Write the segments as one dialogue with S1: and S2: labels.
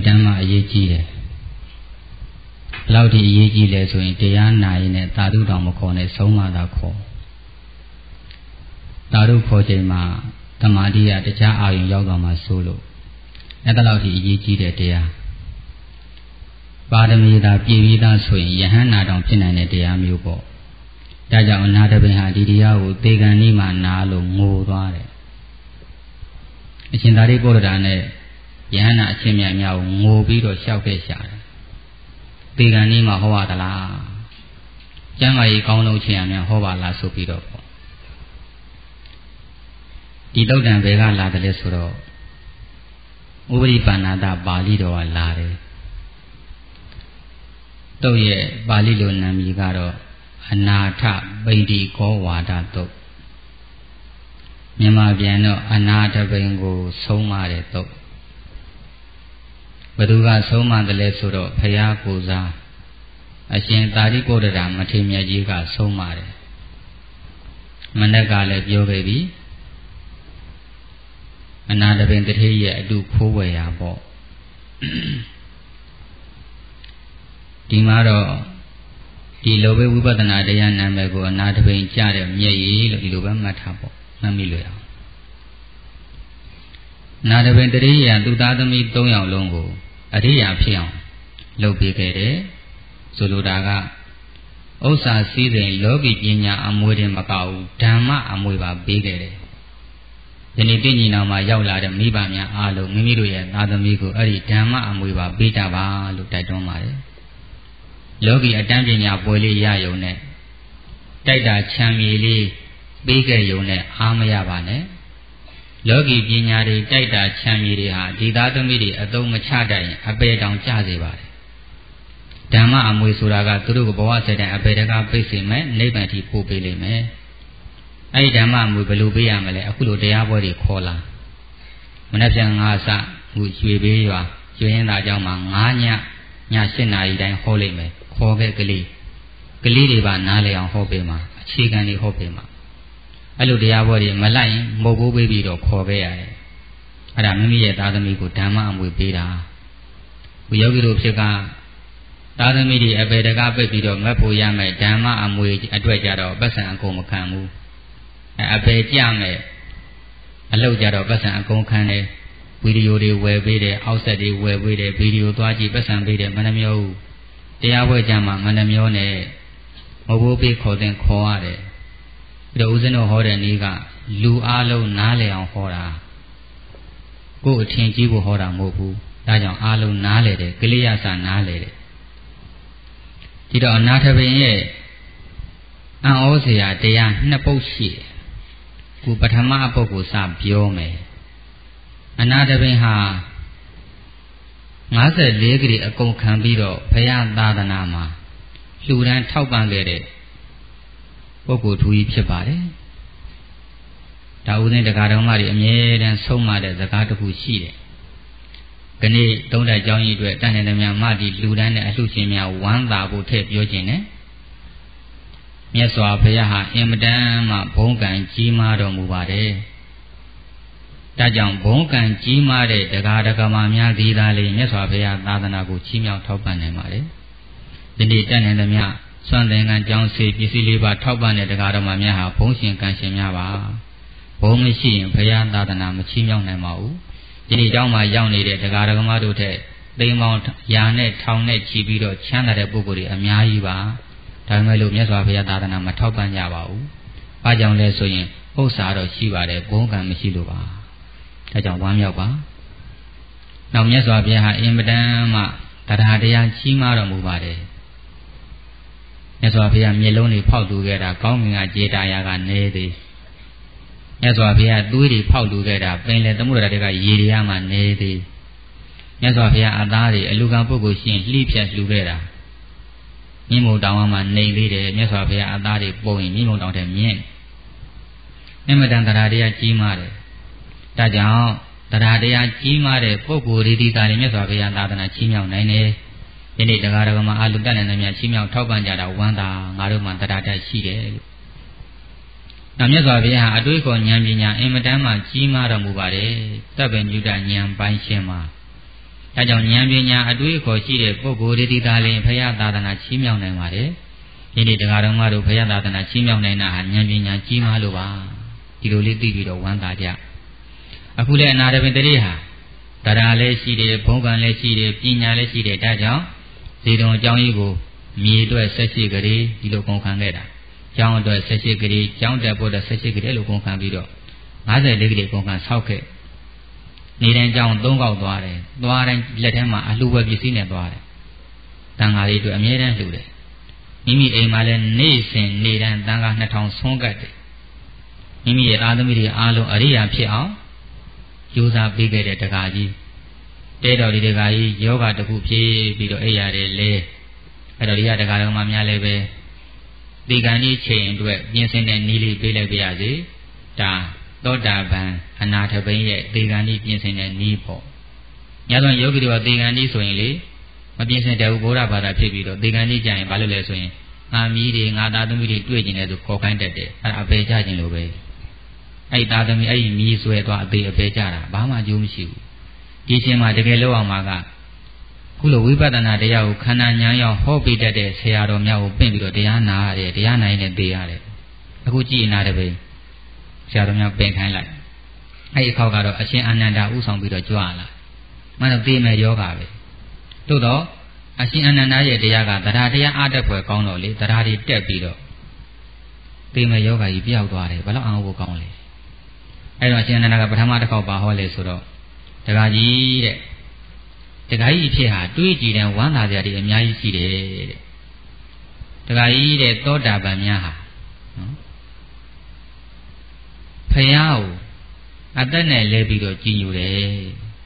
S1: ဓမ္မအရေးကြီးတယ်ဘလောက်ဒီအရေးကြီးလဲဆိုရင်တရားနာရင်နဲ့သာဓုတော်မခေါ်နဲ့ဆုံးမသာခေါ်သာဓုခေါ်ချိန်မှာသမာဓိရတရားအာရုံရောက်သွားမှဆိုလို့အဲ့ဒါလောက်ဒီအရေးကြီးတဲ့တရားပါရမီသာပြည့်ပြီးသားဆိုရင်ယဟန္တာတောင်ဖြစ်နိုင်တဲ့တရားမျိုးပေါ့ဒါကြောင့်အနာတပင်ဟာဒီတရားကိုသေကံဤမှာနာလို့ငိုသွားတယ်အရှင်သာရိပုတ္တရာနဲ့ယဟန္တာအချင်းမြတ်များကိုငိုပြီးတော့လျှောက်ခဲ့ရှာတယ်သေကံဤမှာဟောရသလားကျမ်းမာရေးကောင်းလို့ချင်းရများဟောပါလားဆိုပြီးတော့ပေါ့ဒီတုတ်တံဘယ်ကလာတယ်လဲဆိုတော့ဥပရိပန္နတာပါဠိတော်ကလာတယ်တုတ်ရဲ့ပါဠိလိုနာမည်ကတော့အနာထပိဋိကောဝါဒတုတ်မြန်မာပြန်တော့အနာတပိန်ကိုဆုံးမတဲ့တုတ်ဘယ်သူကဆုံးမတယ်လဲဆိုတော့ဘုရားကိုယ်စားအရှင်သာရိပုတ္တရာမထေရမြတ်ကြီးကဆုံးမတယ်မနက်ကလည်းပြောခဲ့ပြီအနာတပိန်တထေးရဲ့အတုခိုးဝယ်ရာပေါ့ဒီမှာတော့ဒီလောဘဝိပဿနာတရားနာမည်ကိုအနာတပိန်ကြတဲ့မျက်ရည်လို့ဒီလိုပဲမှတ်ထားပေါ့မှတ်မိလို့ရအောင်နာတပိန်တထေးရသူသားသမီး3ယောက်လုံးကိုအရိယာဖြစ်အောင်လုပ်ပေးခဲ့တယ်ဆိုလိုတာကဥစ္စာစည်းစိမ်လောကီပညာအမွေတင်မကဘူးဓမ္မအမွေပါပေးခဲ့တယ်ဒီနေ့တည်ညီနောင်မှာရောက်လာတဲ့မိဘများအားလုံးမိမိတို့ရဲ့သားသမီးကိုအဲ့ဒီဓမ္မအမွေပါပေးကြပါလို့တိုက်တွန်းပါတယ်လောကီအတန်းပညာပွဲလေးရယုံနဲ့တိုက်တာချမ်းမြေလေးပေးခဲ့ယုံနဲ့အားမရပါနဲ့လောကီပညာတွေတိုက်တာချမ်းမြေတွေဟာဒီသားသမီးတွေအသုံးမချတတ်ရင်အပေတောင်ကျစေပါတယ်ဓမ္မအမွေဆိုတာကသူတို့ကဘဝဆက်တဲ့အပေတကားပိတ်စေမယ်နိဗ္ဗာန်ထိပို့ပေးလိမ့်မယ်အဲ့ဒီဓမ္မအမွေဘယ်လိုပေးရမလဲအခုလိုတရားပွဲတွေခေါ်လာမနေ့ပြန်ငါစခုရွှေပေးရွာရွှေရင်သာကျောင်းမှာ9ည7နာရီတိုင်းဟောလိမ့်မယ်ခေါ်ခဲ့ကလေးတွေပါနားလည်အောင်ဟောပေးမှာအခြေခံတွေဟောပေးမှာအဲ့လိုတရားပွဲတွေမလိုက်ရင်မုတ်ဘိုးပေးပြီးတော့ခေါ်ခဲ့ရတယ်အဲ့ဒါမိမိရဲ့သားသမီးကိုဓမ္မအမွေပေးတာဘုယောဂီတို့ဖြစ်ကသားသမီးတွေအပေတကားပိတ်ပြီးတော့မက်ဖို့ရမယ်ဓမ္မအမွေအတွက်ကြတော့ပတ်စံအကုန်မခံဘူးအပေကြမယ်အလုပ်ကြတော့ပတ်စံအကုန်ခံတယ်ဗီဒီယိုတွေဝယ်ပေးတယ်အောက်ဆက်တွေဝယ်ပေးတယ်ဗီဒီယိုသွားကြည့်ပတ်စံပေးတယ်မနှမျောဘူးတရားပွဲကြမှာမနှမျောနဲ့မဘိုးပေးခေါ်တဲ့ခေါ်ရတယ်ပြီးတော့ဦးဇင်းတို့ဟောတဲ့နည်းကလူအားလုံးနားလည်အောင်ဟောတာကိုယ်အထင်ကြီးဖို့ဟောတာမဟုတ်ဘူးဒါကြောင့်အားလုံးနားလည်တယ်ကလေးရစာနားလည်တယ်ဒီတော့အနာထပင်ရဲ့အံ့ဩစရာတရား2ပုဒ်ရှိတယ်ခုပထမအပုဒ်ကိုစပြောမယ်အနာတပင်ဟာ54ခရီးအကုန်ခံပြီးတော့ဘုရားသာသနာမှာလှူဒန်းထောက်ပံ့ခဲ့တဲ့ပုဂ္ဂိုလ်ထူကြီးဖြစ်ပါတယ်ဒါဥစဉ်တရားတော်မတွေအမြဲတမ်းဆုံးမတဲ့စကားတစ်ခုရှိတယ်ခဏသုံးတဲ့ကြောင်းကြီးအတွက်တန်တဲ့မြတ်မတိလှူဒန်းတဲ့အလှရှင်များဝမ်းသာဖို့ထည့်ပြောခြင်းနဲ့မြတ်စွာဘုရားဟာအင်မတန်မှဘုန်းကံကြီးမားတော်မူပါတယ်ဒါကြောင့်ဘုန်းကံကြီးမားတဲ့တရားဓမ္မများဒီသားလေးမြတ်စွာဘုရားသာသနာကိုချီးမြှောက်ထောက်ပံ့နိုင်ပါတယ်ဒီနေ့တန်တဲ့မြတ်စွန့်သင်္ကန်းကြောင်းစေပစ္စည်းလေးပါထောက်ပံ့တဲ့တရားဓမ္မများဟာဘုန်းရှင်ကံရှင်များပါဘုန်းမရှိရင်ဘုရားသာသနာမချီးမြှောက်နိုင်ပါဘူးဒီနေ့ကျောင်းမှာရောက်နေတဲ့တရားဓမ္မတို့ထက်သိမ်းပေါင်းရာနဲ့ထောင်နဲ့ချီပြီးတော့ချမ်းသာတဲ့ပုဂ္ဂိုလ်တွေအများကြီးပါဒါပေမဲ့လို့မြတ်စွာဘုရားသာသနာမထောက်ပံ့ကြပါဘူး။ဘာကြောင့်လဲဆိုရင်ဥစ္စာတော့ရှိပါတယ်ဘုန်းကံမရှိလို့ပါ။ဒါကြောင့်ဝမ်းမြောက်ပါ။နောက်မြတ်စွာဘုရားဟာအင်မတန်မှတရားတရားကြီးမားတော်မူပါတယ်။မြတ်စွာဘုရားမျက်လုံးတွေဖောက်တူခဲ့တာကောင်းကင်ကကြေတာယာကနေသေး။မြတ်စွာဘုရားသွေးတွေဖောက်တူခဲ့တာပင်လေသမုဒ္ဒရာတွေကရေတွေမှနေသေး။မြတ်စွာဘုရားအသားတွေအလူကံပုဂ္ဂိုလ်ရှင်လှိဖြတ်လှူခဲ့တာမြင့်မုံတောင်မှာနေသေးတယ်မြတ်စွာဘုရားအသားတွေပုံရင်မြင့်မုံတောင်တဲ့မြင့်အမတန်တရားတရားကြီးမားတယ်ဒါကြောင့်တရားတရားကြီးမားတဲ့ပုဂ္ဂိုလ်ဒီသားတွေမြတ်စွာဘုရားသာသနာချီးမြှောက်နိုင်တယ်ဒီနေ့တရားတော်မှာအလူတက်နေတဲ့မြတ်ချီးမြှောက်ထောက်ပံ့ကြတာဝမ်းသာငါတို့မှတရားတရားရှိတယ်လို့နောက်မြတ်စွာဘုရားအတွေးခေါ်ဉာဏ်ပညာအင်မတန်မှကြီးမားတော်မူပါတယ်တပ်ပင်မြုတဉာဏ်ပိုင်းရှင်းမှာဒါကြောင့်ဉာဏ်ပညာအတွေ့အခေါ်ရှိတဲ့ပုဂ္ဂိုလ်တွေဒါလည်းဘုရားသာသနာချီးမြှောက်နိုင်ပါတယ်ဒီနေ့တရားတော်မှာတို့ဘုရားသာသနာချီးမြှောက်နိုင်တာဟာဉာဏ်ပညာကြီးမားလို့ပါဒီလိုလေးသိပြီးတော့ဝမ်းသာကြအခုလည်းအနာတပင်တရေဟာတရားလည်းရှိတယ်ဘုံကံလည်းရှိတယ်ပညာလည်းရှိတယ်ဒါကြောင့်ဇေတုံအကြောင်းကြီးကိုမြေအတွက်18ကလေးဒီလိုကုန်ခံခဲ့တာကျောင်းအတွက်18ကလေးကျောင်းတက်ဖို့အတွက်18ကလေးလို့ကုန်ခံပြီးတော့54ကလေးကုန်ခံဆောက်ခဲ့နေတိုင်းကျောင်း3ခေါက်သွားတယ်သွားတိုင်းလက်ထဲမှာအလှူဝယ်ပစ္စည်းနဲ့သွားတယ်တန်ဃာလေးတို့အမြဲတမ်းလှူတယ်မိမိအိမ်မှာလည်းနေ့စဉ်နေ့တိုင်းတန်ဃာ2000ဆွန်းကတ်တယ်မိမိရဲ့သားသမီးတွေအားလုံးအရိယာဖြစ်အောင်ကြိုးစားပေးခဲ့တဲ့တက္ကကြီးတဲတော်ဒီတက္ကကြီးယောဂတခုဖြစ်ပြီးတော့အိပ်ရတယ်လေအဲ့တော့ဒီကတက္ကတော်မှများလည်းပဲဒီကံကြီးချိန်အတွက်ပြင်ဆင်တဲ့နည်းလေးပေးလိုက်ပါရစေဒါသောတာပန်အနာထဘိန်းရဲ့ဒီကံကြီးပြင်ဆင်တဲ့နည်းပေါ့ညသောယောဂီတို့ကဒီကံကြီးဆိုရင်လေမပြင်ဆင်တဲ့ဘူးဘုရားဘာသာဖြစ်ပြီးတော့ဒီကံကြီးကြရင်ဘာလို့လဲဆိုရင်ငါမီးတွေငါသားသမီးတွေတွေ့ကျင်တယ်ဆိုခေါ်ခိုင်းတတ်တယ်အဲ့ဒါအပေကြခြင်းလို့ပဲအဲ့သားသမီးအဲ့ဒီမီးဆွဲသွားအပေအပေကြတာဘာမှအကျိုးမရှိဘူးဒီချိန်မှာတကယ်လောက်အောင်မှာကခုလိုဝိပဿနာတရားကိုခန္ဓာဉာဏ်ရောက်ဟောပေးတတ်တဲ့ဆရာတော်များကိုပင့်ပြီးတော့တရားနာရတယ်တရားနိုင်နဲ့သိရတယ်အခုကြည်နာတယ်ပဲဆရာတော်များပင့်ခိုင်းလိုက်အဲ့ဒီခေါက်ကတော့အရှင်အာနန္ဒာဥဆောင်ပြီးတော့ကြွလာမှန်တော့သိမဲ့ယောဂပဲတို့တော့အရှင်အာနန္ဒာရဲ့တရားကတရားတရားအားတက်ဖွယ်ကောင်းတော့လေတရားတွေတက်ပြီးတော့သိမဲ့ယောဂကြီးပြောက်သွားတယ်ဘယ်တော့အောင်ဖို့ကောင်းလဲအဲ့တော့အရှင်အာနန္ဒာကပထမတစ်ခေါက်ပါဟောလေဆိုတော့တရားကြီးတဲ့တရားကြီးဖြစ်ဟာတွေးကြည့်တဲ့ဝမ်းသာစရာတွေအများကြီးရှိတယ်တဲ့တရားကြီးတဲ့သောတာပန်များဟာနော်ဖယားကိုအသက်နဲ့လဲပြီးတော့ကြည်ညိုတယ်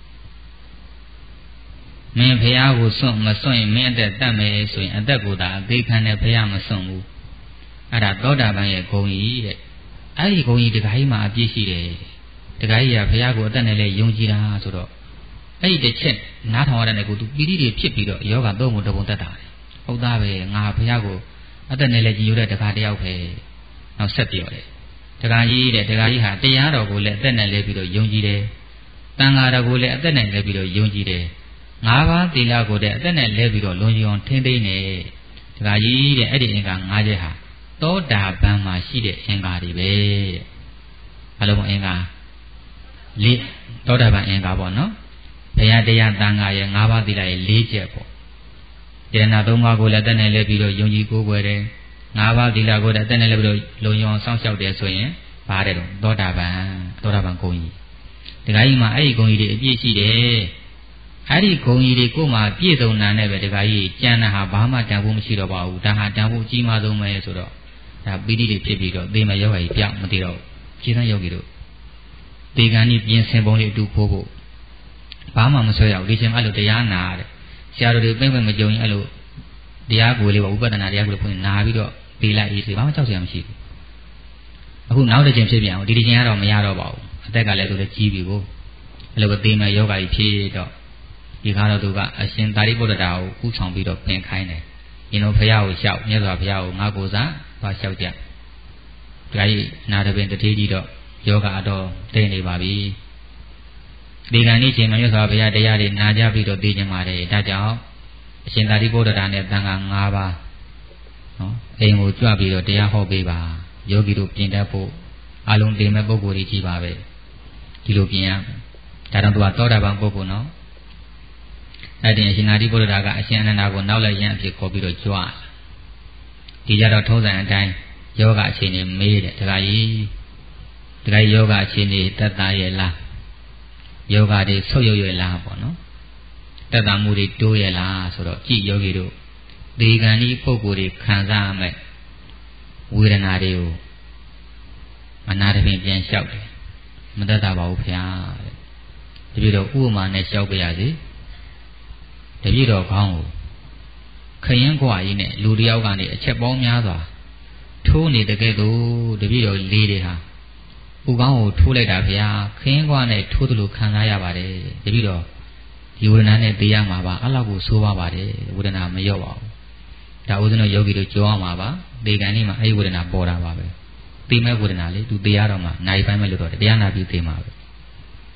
S1: မင်းဖယားကိုစွန့်မစွန့်ရင်မင်းအသက်တတ်မယ်ဆိုရင်အသက်ကိုသာအသေးခံတဲ့ဖယားမစွန့်ဘူးအဲ့ဒါသောတာပန်ရဲ့ဂုဏ်ကြီးတဲ့အဲ့ဒီဂုဏ်ကြီးတရားကြီးမှာအပြည့်ရှိတယ်တရားကြီးကဖယားကိုအသက်နဲ့လဲယုံကြည်တာဆိုတော့အဲ့ဒီတစ်ချက်နားထောင်ရတဲ့ကိုသူပီတိတွေဖြစ်ပြီးတော့ယောဂသုံးဖို့တပုံတက်တာတယ်ဟုတ်သားပဲငါဖယားကိုအသက်နဲ့လဲကြည်ညိုတဲ့တရားတယောက်ပဲနောက်ဆက်ပြောတယ်တရားကြီးတဲ့တရားကြီးဟာတရားတော်ကိုလည်းအသက်နဲ့လဲပြီးတော့ယုံကြည်တယ်တန်ဃာတော်ကိုလည်းအသက်နဲ့လဲပြီးတော့ယုံကြည်တယ်၅ပါးသီလကိုလည်းအသက်နဲ့လဲပြီးတော့လွန်ကျွံထိမ့်သိမ့်နေတရားကြီးတဲ့အဲ့ဒီအင်္ဂါ၅ချက်ဟာသောတာပန်မှာရှိတဲ့အင်္ဂါတွေပဲတဲ့ဘာလို့အင်္ဂါ၄သောတာပန်အင်္ဂါပေါ့နော်ဘုရားတရားတန်ဃာရဲ့၅ပါးသီလရဲ့၄ချက်ပေါ့ယရဏ၃ပါးကိုလည်းအသက်နဲ့လဲပြီးတော့ယုံကြည်ကိုးကွယ်တယ်၅ပါးသီလကိုလည်းအသက်နဲ့လဲပြီးတော့လုံယုံစောင့်ရှောက်တယ်ဆိုရင်ပါတယ်တော့သောတာပန်ဂုဏ်ကြီးတရားကြီးမှာအဲ့ဒီဂုဏ်ကြီးတွေအပြည့်ရှိတယ်အဲ့ဒီဂုဏ်ကြီးတွေကိုမှပြည့်စုံတာနဲ့ပဲတရားကြီးကျန်တာဟာဘာမှတန်ဖို့မရှိတော့ပါဘူးဒါဟာတန်ဖို့အကြီးမားဆုံးပဲဆိုတော့ဒါပီတိတွေဖြစ်ပြီးတော့သေမယောဂကြီးပြောင်းမသိတော့ခြေသန်းယောဂီတို့သေကံကြီးပြင်ဆင်ပုံလေးအတူခိုးဖို့ဘာမှမဆွဲရဘူးဒီချိန်အဲ့လိုတရားနာရတယ်ဆရာတော်တွေပြိမ့်ပြိမ့်မကြုံရင်အဲ့လိုတရားကိုလေးပေါ့ဥပဒနာတရားကိုလေးဖွင့်နာပြီးတော့ပြီးလိုက်အေးဘာမှကြောက်စရာမရှိဘူးအခုနောက်တစ်ချိန်ဖြစ်ပြန်အောင်ဒီတစ်ချိန်ကတော့မရတော့ပါဘူးအသက်ကလည်းသူလည်းကြီးပြီကိုအဲ့လိုပဲသေမယောဂကြီးဖြစ်တော့ဒီခါတော့သူကအရှင်သာရိပုတ္တရာကိုဥဆောင်ပြီးတော့ပြင်ခိုင်းတယ်။ဒီလိုဘုရားကိုလျှောက်မြတ်စွာဘုရားကိုငါကိုယ်စားသွားလျှောက်ကြ။ဒါကြီးနာတပင်တတိကြီးတော့ယောဂအတော်သိနေပါပြီ။ဒီကံនេះချိန်မှာမြတ်စွာဘုရားတရားတွေနာကြပြီးတော့သိကြမှာတယ်။ဒါကြောင့်အရှင်သာရိပုတ္တရာနဲ့တန်ခါ၅ပါးနော်အိမ်ကိုကြွပြီးတော့တရားဟောပေးပါ။ယောဂီတို့ပြင်တတ်ဖို့အလုံးသိမဲ့ပုဂ္ဂိုလ်တွေကြီးပါပဲ။ဒီလိုပြင်ရမယ်။ဒါတော့သူကသောတာပန်ပုဂ္ဂိုလ်နော်။အဲ့ဒီအရှင်သာရိပုတ္တရာကအရှင်အနန္ဒာကိုနောက်လိုက်ရန်အဖြစ်ခေါ်ပြီးတော့ကြွလာဒီကြတော့ထုံးစံအတိုင်းယောဂအခြေအနေမေးတယ်တခါကြီးယောဂအခြေအနေတက်တာရဲ့လားယောဂတွေဆုတ်ရွယ်လားပေါ့နော်တက်တာမှုတွေတိုးရဲ့လားဆိုတော့ကြည်ယောဂီတို့ဒီကံဤပုဂ္ဂိုလ်တွေခံစားရမယ်ဝေဒနာတွေကိုအနာတပင်ပြန်လျှောက်တယ်မတတ်တာပါဘူးခင်ဗျာတပြည့်တော့ဥပမာနဲ့လျှောက်ပြရစီတပြည့်တော်ခေါင်းကိုခရင်ကွာကြီးနဲ့လူတယောက်ကနေအချက်ပေါင်းများစွာထိုးနေတဲ့ကဲ့သို့တပြည့်တော်လေးတွေဟာဥကောင်းကိုထိုးလိုက်တာဗျာခရင်ကွာနဲ့ထိုးသလိုခံစားရပါတယ်တပြည့်တော်ဒီဝေဒနာနဲ့သိရမှာပါအဲ့လောက်ကိုဆိုးပါပါတယ်ဝေဒနာမလျော့ပါဘူးဒါဥဒ္ဒနောယောဂီတို့ကြောင်းမှာပါဒီကံនេះမှာအဲ့ဒီဝေဒနာပေါ်တာပါပဲသိမဲ့ဝေဒနာလေသူသိရတော့မှနိုင်ပိုင်းမဲ့လို့တော့တရားနာပြီးသိမှာပဲ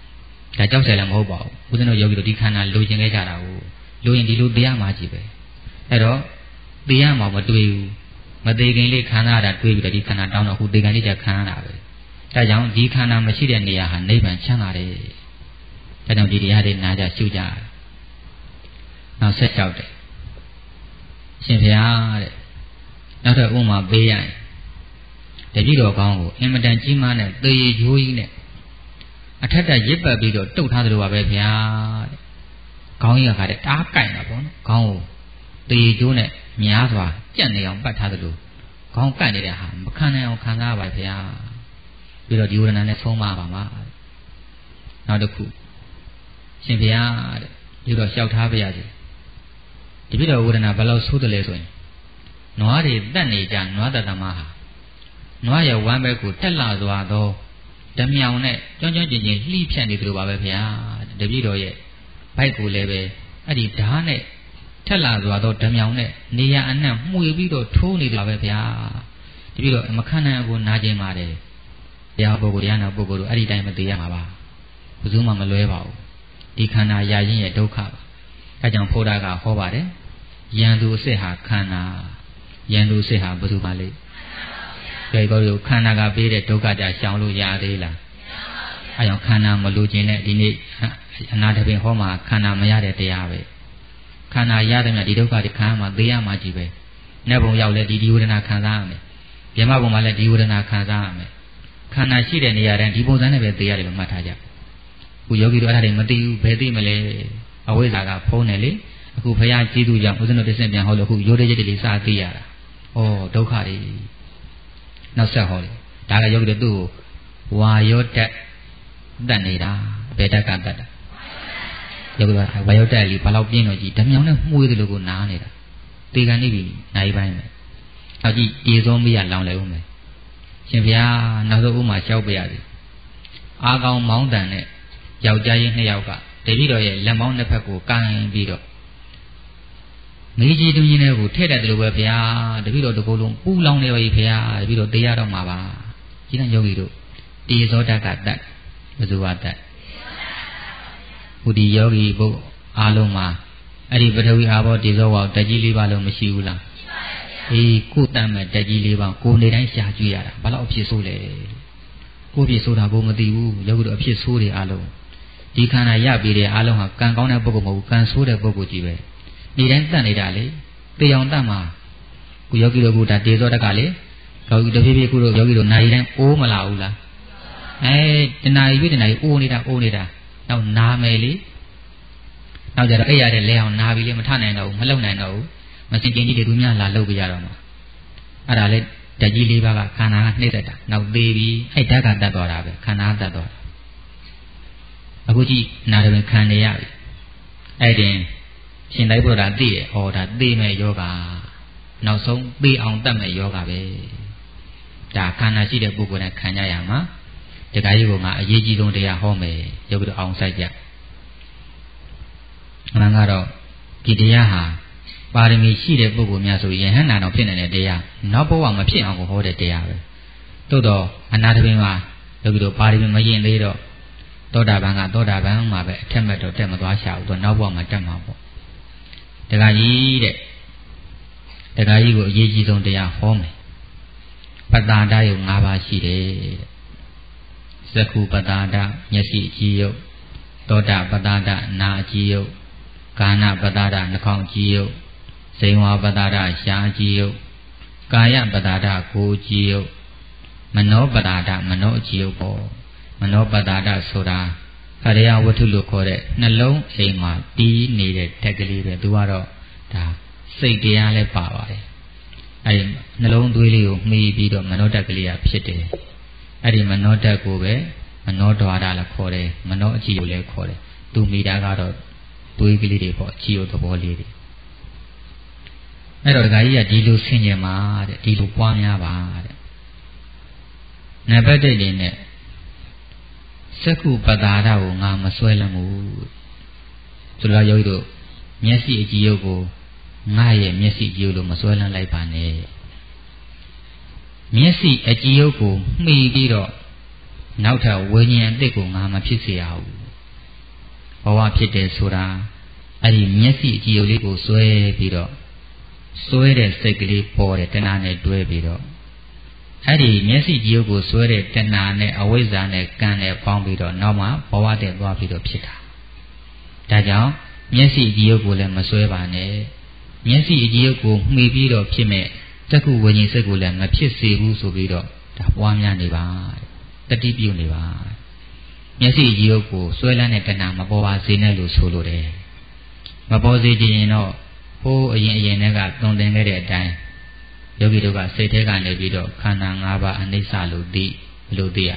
S1: ဒါကြောက်စရာလည်းမဟုတ်ပါဘူးဦးဇင်းတို့ယောဂီတို့ဒီခန္ဓာလိုချင်ခဲ့ကြတာကိုလိုရင်ဒီလိုတရားမှကြည့်ပဲအဲ့တော့တရားမှမတွေ့ဘူးမသေးခင်လေးခန္ဓာတာတွေ့ပြီးတော့ဒီခန္ဓာတောင်းတော့ခုသေခင်လေးကြခံရတာပဲဒါကြောင့်ဒီခန္ဓာမရှိတဲ့နေရာဟာနိဗ္ဗာန်ချမ်းသာတယ်ဒါကြောင့်ဒီတရားတွေနာကြရှုကြရတယ်နောက်ဆက်ကြောက်တယ်ရှင်ဘုရားတဲ့နောက်ထပ်ဥမာပေးရရင်တတိတော်ကောင်းကိုအင်မတန်ကြီးမားတဲ့သေရရိုးကြီးနဲ့အထက်ထရစ်ပတ်ပြီးတော့တုတ်ထားသလိုပါပဲဗျာတဲ့ခေါင်းကြီးကခါတဲ့တားကိုက်တာပေါ့နော်ခေါင်းကိုသေကျိုးနဲ့များစွာကြက်နေအောင်ပတ်ထားသလိုခေါင်းကိုက်နေတဲ့ဟာမခံနိုင်အောင်ခံစားပါဗျာပြီးတော့ဒီဝရဏနဲ့ဆုံးမပါမှာနောက်တစ်ခုရှင်ဘုရားတဲ့ဒီတော့လျှောက်ထားပါရစေတပိတော့ဝရဏဘယ်လောက်ဆိုးတယ်လဲဆိုရင်နွားတွေတက်နေကြနွားတသမဟာနွားရဲ့ဝမ်းဘက်ကိုတက်လာစွာသောဓမြောင်နဲ့ကျွန်းကျွန်းကျင်ကျင်လှိဖြတ်နေသလိုပါပဲဗျာတပိတော့ရဲ့ဘိုက်ကိုလည်းပဲအဲ့ဒီဓာတ်နဲ့ထက်လာစွာသောဓမြောင်နဲ့နေရအနှံ့မှုပြီးတော့ထိုးနေတယ်ပါပဲဗျာတပိတော့မခံနိုင်ဘူးနာကျင်ပါတယ်တရားပုဂ္ဂိုလ်တရားနာပုဂ္ဂိုလ်တို့အဲ့ဒီတိုင်းမသိရမှာပါဘယ်သူမှမလွဲပါဘူးဒီခန္ဓာရာရင်းရဲ့ဒုက္ခပါအဲကြောင့်ဘုရားကဟောပါတယ်ယံသူအစစ်ဟာခန္ဓာယံသူအစစ်ဟာဘယ်သူပါလဲကဲကိုခန္ဓာကပေးတဲ့ဒုက္ခကြရှောင်လို့ရသေးလားအဲကြောင့်ခန္ဓာမလိုချင်တဲ့ဒီနေ့အနာတပင်ဟောမှာခန္ဓာမရတဲ့တရားပဲခန္ဓာရတဲ့မြတ်ဒီဒုက္ခတွေခံရမှာသိရမှာကြည့်ပဲနတ်ဘုံရောက်လဲဒီဝေဒနာခံစားရမယ်ဗြဟ္မဘုံမှာလဲဒီဝေဒနာခံစားရမယ်ခန္ဓာရှိတဲ့နေရာတိုင်းဒီပုံစံနဲ့ပဲသိရတယ်လို့မှတ်ထားကြခုယောဂီတို့အဲ့ဒါတွေမသိဘူးဘယ်သိမလဲအဝိဇ္ဇာကဖုံးတယ်လေအခုဘုရားကျေးဇူးကြောင့်ဦးဇင်းတို့တဆင့်ပြန်ဟောလို့အခုရိုးရဲရက်တွေစသိရတာဩဒုက္ခတွေနောက်ဆက်ဟောတယ်ဒါကယောဂီတို့သူ့ကိုဝါယောတက်တတ်နေတာဘယ်တက်ကတတ်တာယောဂီကဝါယောတက်လေးဘာလို့ပြင်းတော့ကြည့်ဓမြောင်နဲ့မှုေးတယ်လို့ကိုနားနေတာတေကန်နေပြီနိုင်ပိုင်းပဲနောက်ကြည့်တေဆုံးမရလောင်လဲဦးမယ်ရှင်ဘုရားနောက်ဆုံးဥမာလျှောက်ပြရစီအာကောင်မောင်းတန်နဲ့ယောက်ျားကြီးနှစ်ယောက်ကတတိတော်ရဲ့လက်မောင်းနှစ်ဖက်ကိုကန်ပြီးတော့မိကြီးတူကြီးနဲ့ကိုထည့်တယ်လို့ပဲဘုရားတတိတော်တကူလုံးပူလောင်နေပါပြီဘုရားတတိတော်တေးရတော့မှာပါဒီကယောဂီတို့တေဇောတတ်ကတတ်ဘဇဝတတ်ဘုဒ္ဓယောဂီဘုအားလုံးမှာအဲ့ဒီပထဝီအာဘောတေဇောဝတက်ကြီးလေးပါလုံးမရှိဘူးလားအေးကိုတတ်မဲ့တက်ကြီးလေးပါကိုနေတိုင်းရှာကြည့်ရတာဘာလို့အဖြစ်ဆိုးလဲကိုဖြစ်ဆိုတာကိုမသိဘူးယောဂီတို့အဖြစ်ဆိုးတယ်အားလုံးဒီခန္ဓာရပြီးတဲ့အားလုံးဟာကံကောင်းတဲ့ပုဂ္ဂိုလ်မဟုတ်ဘူးကံဆိုးတဲ့ပုဂ္ဂိုလ်ကြီးပဲဒီတိုင်းတတ်နေတာလေတေအောင်တတ်မှာကိုယောဂီတို့ကဒါတေဇောတက်ကလေယောဂီတို့ဖြည်းဖြည်းကိုယောဂီတို့နာရီတိုင်းအိုးမလာဘူးလားတဏှာကြီးပြီးတဏှာကြီးအိုးနေတာနောက်နာမယ်လေနောက်ကြတော့အဲ့ရတဲ့လဲအောင်နာပြီးလေမထနိုင်တော့ဘူးမလုံနိုင်တော့ဘူးမစင်ကျင်ကြီးတွေသူများလာလှုပ်ပြကြတော့မှာအဲ့ဒါလေဓာတ်ကြီးလေးပါးကခန္ဓာကနှိမ့်သက်တာနောက်သေးပြီးအဲ့ဓာတ်ကတတ်သွားတာပဲခန္ဓာတတ်သွားတာအခုကြည့်နာတယ်ပဲခံနေရပြီအဲ့ဒီရှင်တိုင်းဘုရားသိရဟောဒါသိမဲ့ယောဂနောက်ဆုံးသိအောင်တတ်မဲ့ယောဂပဲဒါခန္ဓာရှိတဲ့ပုဂ္ဂိုလ်နဲ့ခံကြရမှာတခါကြီးကအရေးကြီးဆုံးတရားဟောမယ်ယောဂီတို့အောင်ဆိုင်ကြအမှန်ကတော့ဒီတရားဟာပါရမီရှိတဲ့ပုဂ္ဂိုလ်များဆိုရင်ယဟန္တာတော်ဖြစ်နေတဲ့တရားနောက်ဘဝမဖြစ်အောင်ကိုဟောတဲ့တရားပဲသို့တော့အနာတပင်မှာယောဂီတို့ပါရမီမရင်သေးတော့သောတာပန်ကသောတာပန်မှာပဲအထက်မဲ့တော့တက်မသွားရှာဘူးသူနောက်ဘဝမှာတက်မှာပေါ့တခါကြီးတဲ့တခါကြီးကိုအရေးကြီးဆုံးတရားဟောမယ်ပတ္တာဒယုံ၅ပါးရှိတယ်သက္ခုပတ္တာဒမျက်စိအကြည့်ယုတ်သောတာပတ္တာဒနာအကြည့်ယုတ်ကာဏပတ္တာဒနှာခေါင်းအကြည့်ယုတ်ဇိဝပတ္တာဒရှားအကြည့်ယုတ်ကာယပတ္တာဒကိုယ်အကြည့်ယုတ်မနောပတ္တာဒမနောအကြည့်ယုတ်ပေါ့မနောပတ္တာဒဆိုတာခရယဝတ္ထုလို့ခေါ်တဲ့နှလုံးအိမ်မှာတီးနေတဲ့တက်ကလေးပဲသူကတော့ဒါစိတ်တရားလည်းပါပါတယ်အဲဒီနှလုံးသွေးလေးကိုမှီပြီးတော့မနောတက်ကလေးကဖြစ်တယ်အဲဒီမနောတက်ကိုပဲမနောဒွါရလည်းခေါ်တယ်မနောအကြည့်ကိုလည်းခေါ်တယ်သူမိတာကတော့သွေးကလေးတွေပေါ့အကြည့်သဘောလေးတွေအဲ့တော့ဒကာကြီးကဒီလိုဆင်ញင်ပါတဲ့ဒီလိုပွားများပါတဲ့နံပါတ်1နဲ့သက္ခုပတ္တာဒကိုငါမစွဲလမ်းဘူးဆိုတော့ယောဂီတို့မျက်စိအကြည့်ရုပ်ကိုငါရဲ့မျက်စိအကြည့်ရုပ်လို့မစွဲလမ်းလိုက်ပါနဲ့မျက်စိအကြည့်ရုပ်ကိုမှီပြီးတော့နောက်ထပ်ဝိညာဉ်အသစ်ကိုငါမဖြစ်စေရဘူးဘဝဖြစ်တယ်ဆိုတာအဲ့ဒီမျက်စိအကြည့်ရုပ်လေးကိုစွဲပြီးတော့စွဲတဲ့စိတ်ကလေးပေါ်တယ်တဏှာနဲ့တွဲပြီးတော့အဲ့ဒီမျက်စိကြည့်ရုပ်ကိုစွဲတဲ့တဏှာနဲ့အဝိဇ္ဇာနဲ့ကံနဲ့ပေါင်းပြီးတော့နောက်မှဘဝတည်းသွားပြီးတော့ဖြစ်တာဒါကြောင့်မျက်စိကြည့်ရုပ်ကိုလည်းမစွဲပါနဲ့မျက်စိကြည့်ရုပ်ကိုမှီပြီးတော့ဖြစ်မဲ့တက္ခုဝိညာဉ်စိတ်ကိုလည်းမဖြစ်စေဘူးဆိုပြီးတော့ဒါပွားများနေပါတတိပြုနေပါမျက်စိကြည့်ရုပ်ကိုစွဲလန်းတဲ့တဏှာမပေါ်ပါစေနဲ့လို့ဆိုလိုတယ်မပေါ်စေချင်ရင်တော့ဟိုးအရင်ကသွန်သင်ခဲ့တဲ့အတိုင်းယောဂီတို့ကစိတ်ထဲကနေပြီးတော့ခန္ဓာ၅ပါးအနိစ္စလို့သိလို့သိရ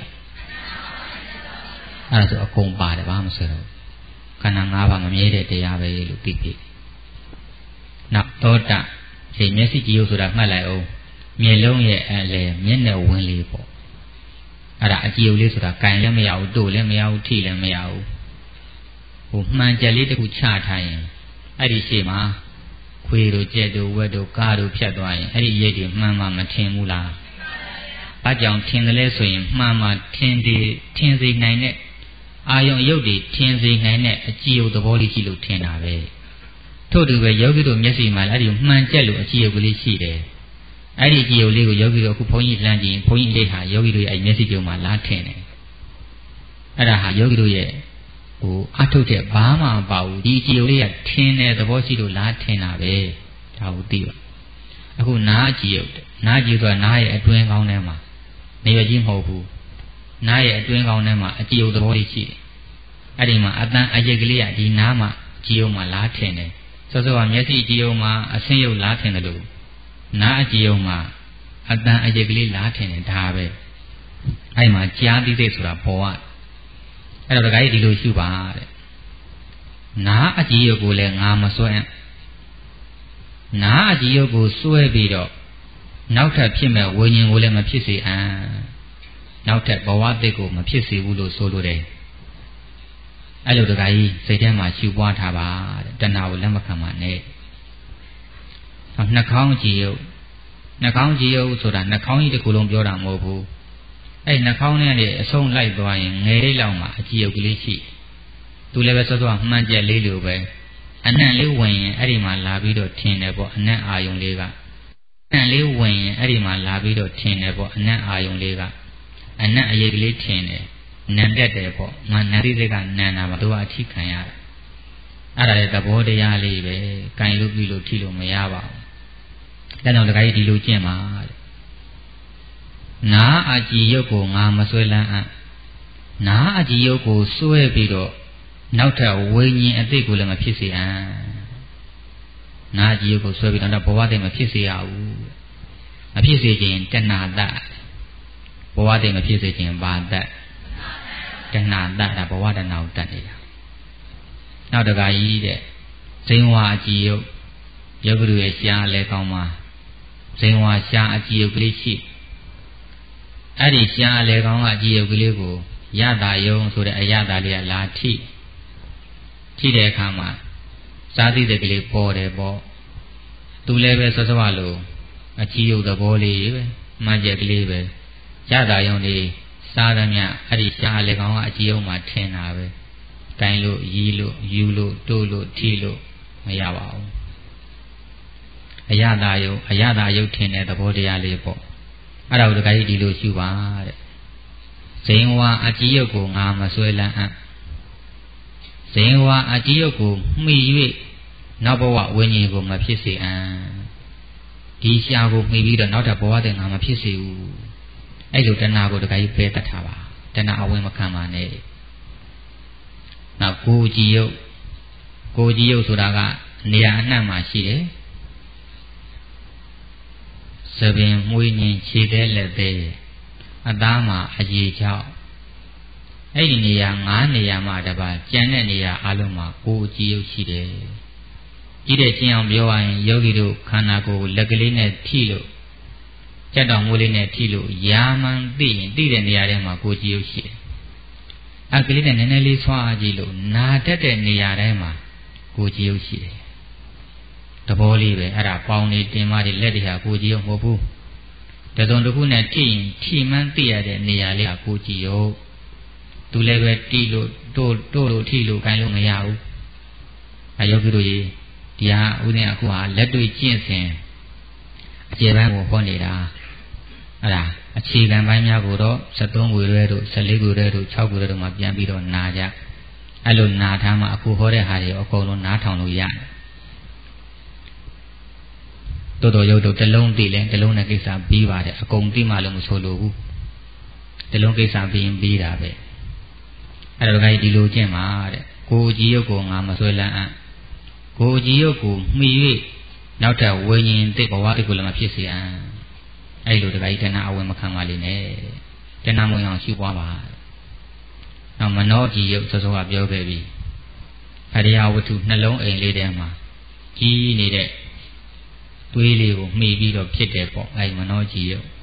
S1: အဲ့ဒါဆိုအကုန်ပါတယ်ဘာမှမဆိုတော့ခန္ဓာ၅ပါးမမြဲတဲ့တရားပဲလို့သိပြီနောက်သောတာဒီမျက်စိကြည့်ရုပ်ဆိုတာမှတ်လိုက်အောင်မျက်လုံးရဲ့အလဲမျက်နှာဝင်လေးပေါ့အဲ့ဒါအကြည့်ရုပ်လေးဆိုတာကင်လည်းမရဘူးတို့လည်းမရဘူးထိလည်းမရဘူးဟိုမှန်ကြက်လေးတစ်ခုချထားရင်အဲ့ဒီရှေ့မှာခွေတို့ကြက်တို့ဝက်တို့ကားတို့ဖြတ်သွားရင်အဲ့ဒီရိပ်တွေမှန်မှမထင်ဘူးလားဘာကြောင့်ထင်တယ်လဲဆိုရင်မှန်မှထင်စေနိုင်တဲ့အာယုံရုပ်တွေထင်စေနိုင်တဲ့အကြည့်ရုပ်သဘောလေးရှိလို့ထင်တာပဲထို့တူပဲယောဂီတို့မျက်စိမှာအဲ့ဒီမှန်ကြက်လို့အကြည့်ရုပ်ကလေးရှိတယ်အဲ့ဒီအကြည့်ရုပ်လေးကိုယောဂီတို့အခုဘုန်းကြီးလှမ်းကြည့်ရင်ဘုန်းကြီးလေးဟာယောဂီတို့ရဲ့အဲ့မျက်စိကြုံမှာလားထင်တယ်အဲ့ဒါဟာယောဂီတို့ရဲ့ဟိုအထုတ်တဲ့ဘာမှမပါဘူးဒီအကြည့်ရုပ်လေးကထင်တဲ့သဘောရှိလို့လားထင်တာပဲဒါကိုသိပါအခုနားအကြည့်ရုပ်နားကြည့်ဆိုတာနားရဲ့အတွင်းကောင်းထဲမှာနေရကြီးမဟုတ်ဘူးနားရဲ့အတွင်းကောင်းထဲမှာအကြည့်ရုပ်သဘောလေးရှိတယ်အဲ့ဒီမှာအတန်အရိပ်ကလေးကဒီနားမှာကြည့်ရုံမှာလားထင်တယ်စောစောကမျက်စိကြည့်ရုံမှာအဆင်းရုပ်လားထင်တယ်လို့နားအကြည့်ရုံမှာအတန်အရိပ်ကလေးလားထင်တယ်ဒါပဲအဲ့မှာကြားသိသိဆိုတာပေါ်ရအဲ့တော့ဒကာကြီးဒီလိုရှုပါတဲ့နားအကြည့်ရုပ်ကိုလည်းငါမစွဲနားအကြည့်ရုပ်ကိုစွဲပြီးတော့နောက်ထပ်ဖြစ်မဲ့ဝိညာဉ်ကိုလည်းမဖြစ်စေအံ့နောက်ထပ်ဘဝသစ်ကိုမဖြစ်စေဘူးလို့ဆိုလိုတယ်အဲ့လိုဒကာကြီးစိတ်ထဲမှာရှုပွားထားပါတဲ့တဏှာကိုလက်မခံပါနဲ့နှာခေါင်းကြည့်ရုပ်ဆိုတာနှာခေါင်းကြီးတစ်ခုလုံးပြောတာမဟုတ်ဘူးအဲ့နှာခေါင်းထဲကနေအဆုံးလိုက်သွားရင်ငယ်လေးလောက်မှာအကြည့်ရုပ်ကလေးရှိသူလည်းပဲစောစောမှန်ကြက်လေးလိုပဲအနံ့လေးဝင်ရင်အဲ့ဒီမှာလာပြီးတော့ထင်တယ်ပေါ့အနံ့အာယုံလေးကအနံ့လေးဝင်ရင်အဲ့ဒီမှာလာပြီးတော့ထင်တယ်ပေါ့အနံ့အာယုံလေးကအနံ့အရိပ်ကလေးထင်တယ်နံတက်တယ်ပေါ့ငါနံသိစိတ်ကနံတာမတို့အထိခံရတာအဲ့ဒါလေသဘောတရားလေးပဲကင်လို့ပြီးလို့ထိလို့မရပါဘူးဒါကြောင့်တခါကြီးဒီလိုကျင့်ပါတဲ့နားအကြည့်ရုပ်ကိုငါမစွဲလန်းအပ်နားအကြည့်ရုပ်ကိုစွဲပြီးတော့နောက်ထပ်ဝိညာဉ်အသိကိုလည်းမဖြစ်စေအံ့နားအကြည့်ရုပ်ကိုစွဲပြီးတော့ဘဝတည်းမဖြစ်စေရဘူးမဖြစ်စေခြင်းတဏှာတတ်ဘဝတည်းမဖြစ်စေခြင်းဘာတတ်တဏှာတတ်တာဘဝတဏှာကိုတတ်နေတာနောက်တခါကြီးတဲ့ဇိန်ဝါအကြည့်ရုပ်ယောဂရုရဲ့ရှားလဲကောင်းမှာဇိန်ဝါရှားအကြည့်ရုပ်ကလေးရှိအဲ့ဒီရှားလဲကောင်းကအကြည့်ရုပ်ကလေးကိုယတာယုံဆိုတဲ့အယတာလေးကလာထိတဲ့အခါမှာစာသိတဲ့ကလေးပေါ်တယ်ပေါ့သူလည်းပဲစောစောလို့အကြည့်ရုပ်သဘောလေးပဲမှန်ကြက်ကလေးပဲယတာယုံလေးစားရမြအဲ့ဒီရှားလေကောင်ကအကြည့်အောင်မှထင်တာပဲတိုင်းလို့ရီးလို့ယူလို့တိုးလို့ထီလို့မရပါဘူးအယတာယုတ်ထင်တဲ့သဘောတရားလေးပေါ့အဲ့ဒါကိုတခါကြီးဒီလိုရှုပါတဲ့ဇိန်ဝါအကြည့်ရုပ်ကိုငါမစွဲလန်းအပ်ဇိန်ဝါအကြည့်ရုပ်ကိုမှီ၍နောက်ဘဝဝိညာဉ်ကိုမဖြစ်စေအံ့ဒီရှားကိုမှီပြီးတော့နောက်ထပ်ဘဝတည်းငါမဖြစ်စေဘူးအဲ့လိုတဏှာကိုတခါကြီးပယ်တတ်ထားပါတဏှာအဝင်မခံပါနဲ့နောက်ကိုကြည်ရုပ်ဆိုတာကနေရာအနှံ့မှာရှိတယ်သပင်မွေးညင်ခြေသေးလက်သေးအသားမှာအရေချောက်အဲ့ဒီနေရာ9နေရာမှာတပါကျန်တဲ့နေရာအလုံးမှာကိုကြည်ရုပ်ရှိတယ်ကြီးတဲ့ကျင့်အောင်ပြောရရင်ယောဂီတို့ခန္ဓာကိုယ်လက်ကလေးနဲ့ထိလို့ကြက်တော်မွေးလေးနဲ့ထိလို့ယာမှန်သိရင်သိတဲ့နေရာထဲမှာကိုကြည်ရုပ်ရှိတယ်။အကလေးနဲ့နည်းနည်းလေးဆွားကြည့်လို့နာတတ်တဲ့နေရာတိုင်းမှာကိုကြည်ရုပ်ရှိတယ်။သဘောလေးပဲအဲ့ဒါပေါင်းနေတင်မတွေလက်တွေဟာကိုကြည်ရုပ်မဟုတ်ဘူး။တစုံတစ်ခုနဲ့ထိရင်ထိမှန်းသိရတဲ့နေရာလေးဟာကိုကြည်ရုပ်သူလည်းပဲတီးလို့တို့လို့ထိလို့ခိုင်းလို့မရဘူးအယောဂီတို့ကြီးဒီဟာဥစဉ်အခုဟာလက်တွေ့ကျင့်စဉ်အခြေပိုင်းကိုဟောနေတာအဲ့ဒါအခြေခံပိုင်းများကိုတော့73ခုရဲတို့14ခုရဲတို့6ခုရဲတို့မှာပြန်ပြီးတော့နာကြအဲ့လိုနာထားမှအခုဟောတဲ့ဟာတွေအကုန်လုံးနားထောင်လို့ရတယ်တော်ရုပ်တို့တလုံးသိလဲတလုံးနဲ့ကိစ္စပြီးပါတယ်အကုန်သိမှလည်းမဆိုလို့ဘူးတလုံးကိစ္စပြီးရင်ပြီးတာပဲအဲ့တော့ဒီလိုကျင့်ပါတဲ့ကိုကြည်ရုပ်ကိုငါမဆွဲလန်းအပ်ကိုကြည်ရုပ်ကိုမှီ၍နောက်ထပ်ဝိညာဉ်သိဘဝတိကိုလည်းမဖြစ်စေအံ့အဲ့လိုတခါကြီးတဏှာအဝင်မခံပါလိမ့်နဲ့တဏှာမဝင်အောင်ရှုပွားပါနောက်မနောကြည်ရုပ်စောစောကပြောခဲ့ပြီအရိယဝတ္ထုနှလုံးအိမ်လေးထဲမှာကြီးနေတဲ့သွေးလေးကိုမှီပြီးတော့ဖြစ်တယ်ပေါ့အဲ့မနောကြည်ရုပ်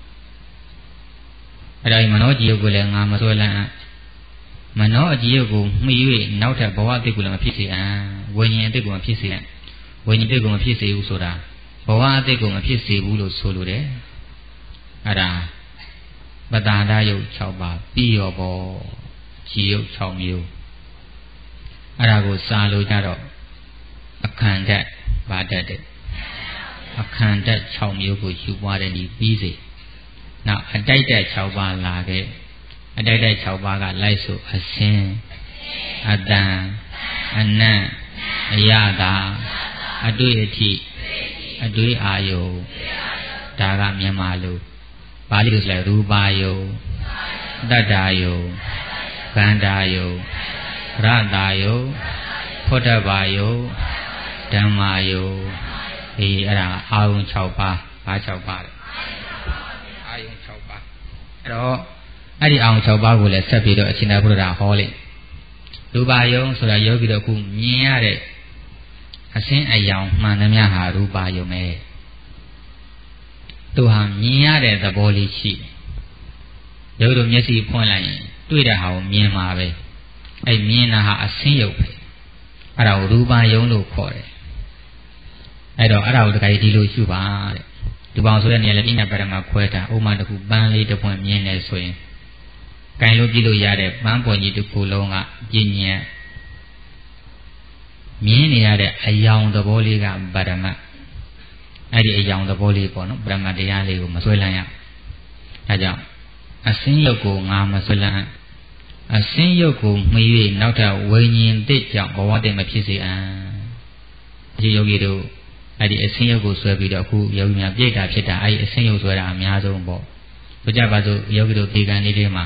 S1: အဲ့ဒါမနောကြည်ရုပ်ကိုလည်းငါမဆွဲလန်းအပ်မနောအကြည်ရုပ်ကိုမှီ၍နောက်ထပ်ဘဝတိကိုလည်းမဖြစ်စေအံ့ဝိညာဉ်အတိတ်ကိုမဖြစ်စေအံ့ဝိညာဉ်တိတ်ကိုမဖြစ်စေဘူးဆိုတာဘဝအတိတ်ကိုမဖြစ်စေဘူးလို့ဆိုလိုတယ်အဲ့ဒါပတ္တာဒယုတ်6ပါးပြီးရောပေါ့ကြည်ရုပ်6မျိုးအဲ့ဒါကိုစာလို့ကြတော့အခန္ဓာပါတတ်တယ်အခန္ဓာ6မျိုးကိုယူပွားတဲ့ဒီပြီးစေနောက်အတိုက်တဲ့6ပါးလာခဲ့အတိုက်တဲ့6ပါးကလိုက်ဆိုအစင်းအတန်အနံ့အယတာအတွေ့အထိအတွေ့အာယုဒါကမြန်မာလိုပါဠိလိုဆိုရူပါယုတတ္တာယုကန္တာယုရတာယုဖောတ္တဘာယုဓမ္မာယုအဲ့ဒါအာယုံ6ပါးဘာ6ပါးလဲအာယုံ6ပါးအဲ့တော့အဲ့ဒီအာယုံ6ပါးကိုလည်းဆက်ပြီးတော့အရှင်သာဘုရားဟောလိမ့်ရူပါယုံဆိုတာယောဂီတို့ခုမြင်ရတဲ့အစင်းအယောင်မှန်သမျှဟာရူပါယုံပဲသူဟာမြင်ရတဲ့သဘောလေးရှိတယ်ယောဂီတို့မျက်စိဖွင့်လိုက်ရင်တွေ့တဲ့ဟာကိုမြင်မှာပဲအဲ့မြင်တာဟာအစင်းယုံပဲအဲ့ဒါကိုရူပါယုံလို့ခေါ်တယ်အဲ့တော့အဲ့ဒါကိုတခါကြီးဒီလိုရှုပါတဲ့ဒီပေါင်းဆိုတဲ့နေရာလည်းပညာပရမခွဲတာဥမာတစ်ခုပန်းလေးတစ်ပွင့်မြင်နေဆိုရင်ကင်လို့ကြည့်လို့ရတဲ့ပန်းပွင့်ကြီးတစ်ခုလုံးကပြဉ္ဉံမြင်နေရတဲ့အယောင်သဘောလေးကပရမတ်အဲ့ဒီအယောင်သဘောလေးပေါ့နော်ပရမတ်တရားလေးကိုမဆွဲလန်းရဒါကြောင့်အစင်းရုပ်ကိုငါမဆွဲလန်းအစင်းရုပ်ကိုမှီ၍နောက်ထပ်ဝိညာဉ်တိကြောင့်ဘဝတည်းမဖြစ်စေအံ့ဒီယောဂီတို့အဲ့ဒီအစင်းရုပ်ကိုဆွဲပြီးတော့အခုယောဂီများပြိတ္တာဖြစ်တာအဲ့ဒီအစင်းရုပ်ဆွဲတာအများဆုံးပေါ့ဆိုကြပါစို့ယောဂီတို့ဒီကံလေးတွေမှာ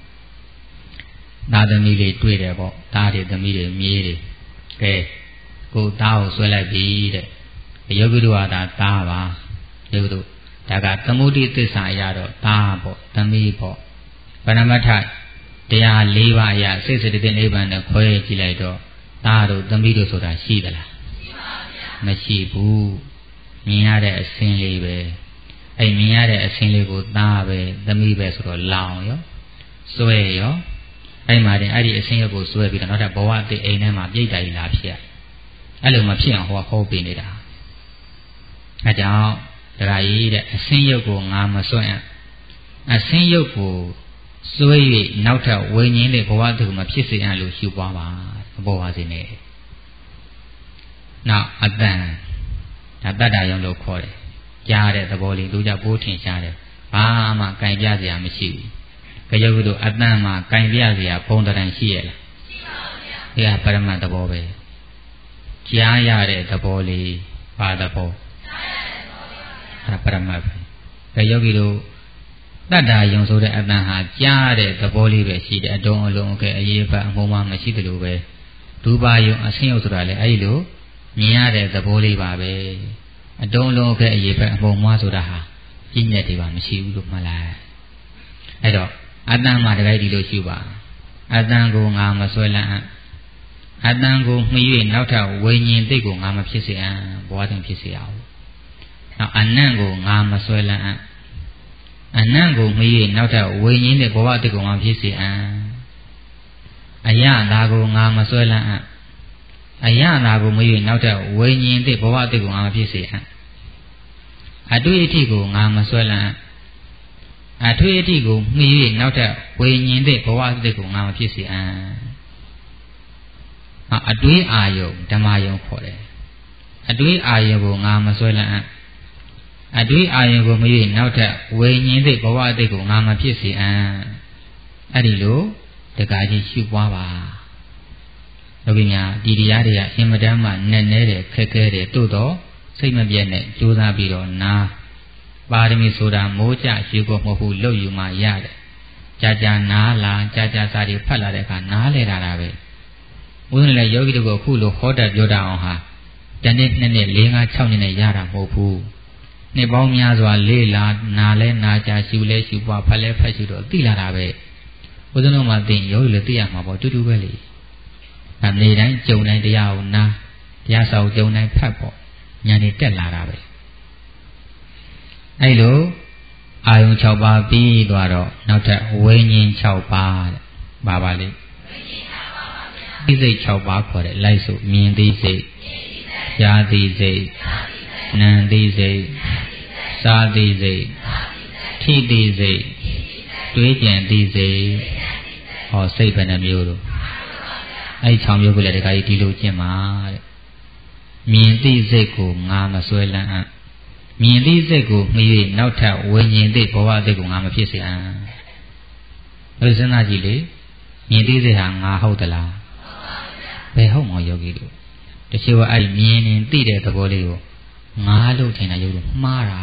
S1: သားသမီးတွေတွေ့တယ်ပေါ့သားတွေသမီးတွေမြေးတွေကဲကိုသားကိုဆွဲလိုက်ပြီတဲ့ယောဂီတို့ကဒါသားပါယောဂီတို့ဒါကသမုဒိသစ္စာအရာတော့သားပေါ့သမီးပေါ့ပရမတ္ထတရား၄ပါးအရာစိတ်စတည်နိဗ္ဗာန်နဲ့ခွဲကြည့်လိုက်တော့သားတို့သမီးတို့ဆိုတာရှိသလားမရှိဘူးမြင်ရတဲ့အစင်းလေးပဲအဲ့မြင်ရတဲ့အစင်းလေးကိုသားပဲသမီးပဲဆိုတော့လောင်ရောစွဲရောအဲ့မှာတင်အဲ့ဒီအစင်းရုပ်ကိုစွဲပြီးတော့နောက်ထပ်ဘဝအတိတ်အိမ်ထဲမှာပြိတ္တာကြီးလာဖြစ်အဲ့လိုမဖြစ်အောင်ဟောပေးနေတာအဲကြောင့်ဒါကြီးတဲ့အစင်းရုပ်ကိုငါမစွန့်အစင်းရုပ်ကိုစွဲ၍နောက်ထပ်ဝိညာဉ်နဲ့ဘဝသူမဖြစ်စေရလို့ရှုပွားပါဘောပါစေနဲ့နောက်အတန်ဒါတတ္တယုံလို့ခေါ်တယ်ကြားတဲ့သဘောလေးသူကြောင့်ပိုးထင်ရှားတယ်ဘာမှကင်ပြစရာမရှိဘူးကြောင့်တို့အတန်မှာကင်ပြစရာဘုံတရံရှိရဲ့လားရှိပါဗျာဒီကပရမတ်သဘောပဲကြားရတဲ့သဘောလေးဘာသဘောအဲ့ပရမတ်ပဲယောဂီတို့တတ္တာယုံဆိုတဲ့အတန်ဟာကြားတဲ့သဘောလေးပဲရှိတယ်အတုံးအလုံးကဲအရေးပတ်အမှုမှမရှိသလိုပဲဒုပါယုံအဆင်းယုံဆိုတာလေအဲ့ဒီလိုမြင်ရတဲ့သဘောလေးပါပဲအတုံးအလုံးကဲအရေးပတ်အမှုမှဆိုတာဟာပြည့်ညက်တွေပါမရှိဘူးလို့မှတ်လိုက်အဲ့တော့အတန်မှာတကယ်ဒီလိုရှိပါအတန်ကိုငါမဆွဲလန်းအတန်ကိုမှီ၍နောက်ထပ်ဝိညာဉ်တိတ်ကိုငါမဖြစ်စေအံ့ဘဝတွင်ဖြစ်စေရအောင်နောက်အနံ့ကိုငါမဆွဲလန်းအနံ့ကိုမှီ၍နောက်ထပ်ဝိညာဉ်နဲ့ဘဝတိတ်ကိုငါဖြစ်စေအံ့အယတာကိုငါမဆွဲလန်းအယတာကိုမှီ၍နောက်ထပ်ဝိညာဉ်တိတ်ဘဝတိတ်ကိုငါမဖြစ်စေအံ့အတွေ့အထိကိုငါမဆွဲလန်းအထွေအထိကိုမှီ၍နောက်ထပ်ဝိညာဉ်တဲ့ဘဝအသစ်ကိုငါမဖြစ်စေအံ့အတွေးအာယုံဓမ္မယုံခေါ်တယ်အတွေးအာယုံကိုငါမဆွဲလန်းအံ့အတွေးအာယုံကိုမှီ၍နောက်ထပ်ဝိညာဉ်တဲ့ဘဝအသစ်ကိုငါမဖြစ်စေအံ့အဲ့ဒီလိုတက္ကကြီးရှုပွားပါလောကီများဒီတရားတွေကအင်မတန်မှနက်နဲတယ်ခက်ခဲတယ်တိုးတော့စိတ်မပြတ်နဲ့ကြိုးစားပြီးတော့နာပါရမီဆိုတာမိုးကြရှုကိုမဟုတ်ဘူးလှုပ်ယူမှရတယ်ကြာကြာနားလာကြာကြာစာတွေဖတ်လာတဲ့အခါနားလဲတာပဲဦးဇင်းလည်းယောဂီတို့ကခုလိုဟောတတ်ပြောတတ်အောင်ဟာတနေ့2နှစ်4 5 6နှစ်နဲ့ရတာမဟုတ်ဘူးနှစ်ပေါင်းများစွာလေးလာနာလဲနာကြာရှုလဲရှုပွားဖတ်လဲဖတ်ရှုတော့သိလာတာပဲဦးဇင်းတို့မှသိယောဂီလည်းသိရမှာပေါ့တူတူပဲလေအနေတိုင်းကြုံတိုင်းတရားကိုနာတရားစာကိုကြုံတိုင်းဖတ်ပေါ့ဉာဏ်နဲ့တက်လာတာပဲအဲ့လိုအာယုံ6ပါးပြီးသွားတော့နောက်ထပ်ဝိညာဉ်6ပါးတဲ့ဘာပါလဲသိစိတ်6ပါးခေါ်တယ်လိုက်စုမြင်သိစိတ်ကြားသိစိတ်နာမ်သိစိတ်စားသိစိတ်ထိသိစိတ်တွေးကြံသိစိတ်ဟောစိတ်ဘယ်နှမျိုးလို့အဲ့6မျိုးကိုလည်းတခါကြီးဒီလိုကျင့်ပါတဲ့မြင်သိစိတ်ကိုငါမဆွဲလန်းအံ့မြင်သိစိတ်ကိုမှီ၍နောက်ထပ်ဝိညာဉ်သိဘဝသိကိုငါမဖြစ်စေအံ့ဘယ်စဉ်းစားကြည့်လေမြင်သိစိတ်ဟာငါဟုတ်သလားဘယ်ဟုတ်မောယောဂီတို့တချို့ကအဲ့မြင်နေသိတဲ့သဘောလေးကိုငါလို့ထင်တာယောဂီတို့မှားတာ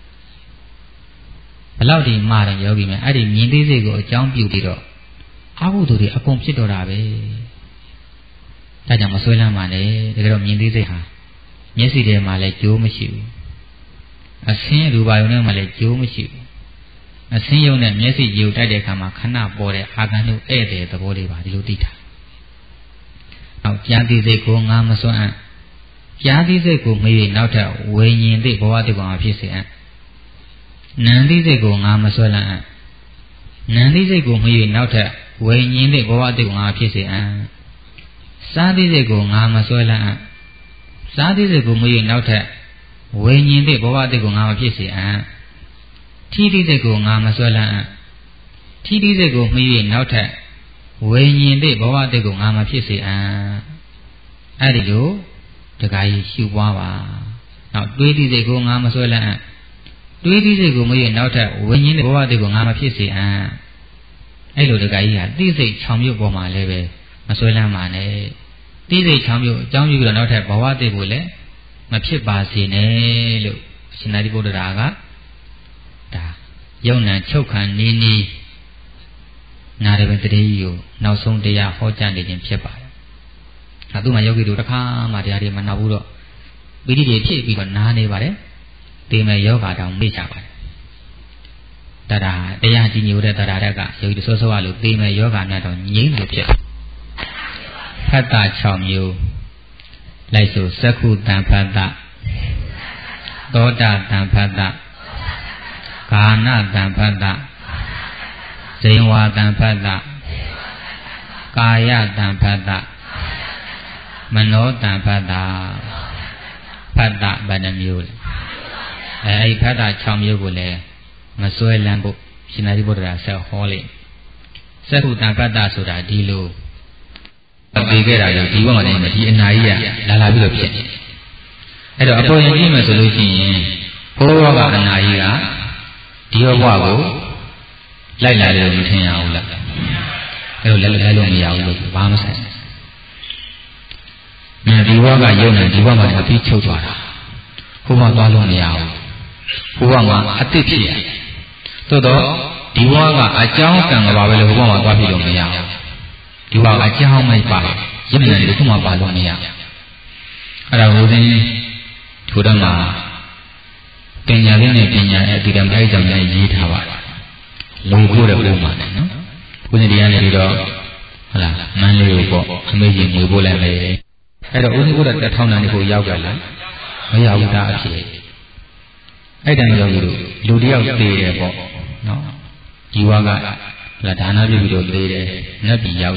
S1: ဘလောက်ဒီမှားတယ်ယောဂီများအဲ့ဒီမြင်သိစိတ်ကိုအကြောင်းပြုပြီးတော့အဟုသူတွေအကုန်ဖြစ်တော့တာပဲဒါကြောင့်မဆွဲလန်းပါနဲ့တကယ်တော့မြင်သိစိတ်ဟာမျက်စိထဲမှာလည်းကြိုးမရှိဘူးအဆင်းရူပါယုံထဲမှာလည်းကြိုးမရှိဘူးအဆင်းယုံနဲ့မျက်စိကြည့်တိုက်တဲ့အခါမှာခဏပေါ်တဲ့အာခံတို့ဧည့်တဲ့သဘောလေးပါဒီလိုသိတာနောက်ကြားသိစိတ်ကိုငါမစွန့်အံ့ကြားသိစိတ်ကိုမေး၍နောက်ထပ်ဝိညာဉ်သိဘဝသိကောင်ဖြစ်စေအံ့နာမ်သိစိတ်ကိုငါမဆွဲလန်းအံ့နာမ်သိစိတ်ကိုမေး၍နောက်ထပ်ဝိညာဉ်သိဘဝသိကောင်ဖြစ်စေအံ့စားသိစိတ်ကိုငါမဆွဲလန်းအံ့စားသိစိတ်ကိုမေး၍နောက်ထပ်ဝိညာဉ်သိဘဝသိကိုငါမဖြစ်စေအံ့ထိသိစိတ်ကိုငါမဆွဲလန်းအံ့ထိသိစိတ်ကိုမေး၍နောက်ထပ်ဝိညာဉ်သိဘဝသိကိုငါမဖြစ်စေအံ့အဲ့ဒီလိုတခါကြီးရှုပွားပါနောက်တွေးသိစိတ်ကိုငါမဆွဲလန်းအံ့တွေးသိစိတ်ကိုမေး၍နောက်ထပ်ဝိညာဉ်သိဘဝသိကိုငါမဖြစ်စေအံ့အဲ့လိုတခါကြီးဟာသိစိတ်6မျိုးပေါ်မှာလည်းပဲမဆွဲလန်းပါနဲ့သိစိတ်6မျိုးအကြောင်းပြုပြီးတော့နောက်ထပ်ဘဝသိကိုလည်းမဖြစ်ပါစေနဲ့လို့ရှင်သာရိပုတ္တရာကဒါယုံနံချုပ်ခံနေနေနာရပင်တရေကြီးကိုနောက်ဆုံးတရားဟောကြားနေခြင်းဖြစ်ပါတယ်။ဒါသူမှယောဂီတို့တစ်ခါမှတရားတွေမနာဘူးတော့ပိဋိတွေဖြစ်ပြီးတော့နားနေပါတယ်။ဒီမဲ့ယောဂတောင်မေ့ကြပါတယ်။တရားကြီးညိုတဲ့တရားတက်ကယောဂီတို့စောစောကလို့ဒီမဲ့ယောဂများတော့ငြိမ့်လို့ဖြစ်ဖတ်တာ6မျိုးလိုက်ဆိုသက္ခုတံဖတ်တာသောတာတံဖတ်တာဂာနတံဖတ်တာဇိဝါတံဖတ်တာကာယတံဖတ်တာမနောတံဖတ်တာဖတ်တာဘယ်နှမျိုးလဲအဲဒီဖတ်တာ6မျိုးကိုလည်းမစွဲလန်းဖို့ရှင်သာရိပုတ္တရာဆက်ဟောလိမ့်သက္ခုတံဖတ်တာဆိုတာဒီလိုသိခဲ့တာကြောင့်ဒီဘက်မှာလည်းဒီအနာကြီးကလာပြီးတော့ဖြစ်နေတယ်အဲ့တော့အပေါ်ရင်ကြည့်မယ်ဆိုလို့ရှိရင်ဘိုးဘွားကအနာကြီးကဒီဘဝကိုလိုက်လာတယ်မထင်ရဘူးလားအဲ့တော့လည်းလို့မရဘူးလို့ဘာမှဆိုင်ဒီဘဝကယုံနေဒီဘဝမှာအပြီးချုပ်သွားတာဘိုးဘွားသွားလို့မရဘူးဘိုးဘွားကအတိတ်ဖြစ်ရသို့တော့ဒီဘဝကအကြောင်းကံကဘာပဲလို့ဘိုးဘွားမှာသွားဖြစ်လို့မရဘူးဒီဘဝအကြောင်းမိုက်ပါယမနာတွေခုမှပါလို့မရအဲ့ဒါဟိုစဉ်ထိုတော့မှာပညာလေးနဲ့ပညာရဲ့အတိအကျကြောင့်လည်းရေးထားပါလုံဖို့တဲ့ပုံမှန်တယ်နော်ဘုရားတရားနဲ့ပြီးတော့ဟုတ်လားမန်းလေးကိုပေါ့အမေကြီးငွေပို့လိုက်မယ်အဲ့တော့ဦးဇင်းဘုရား1000တန်ဒီကိုရောက်ကြလားမရဘူးသားအဖြစ်အဲ့တန်ရောက်လို့လူတယောက်သေးတယ်ပေါ့နော်ဒီဝါကဒါနပြုပြီးတော့သေးတယ်နတ်ပြည်ရောက်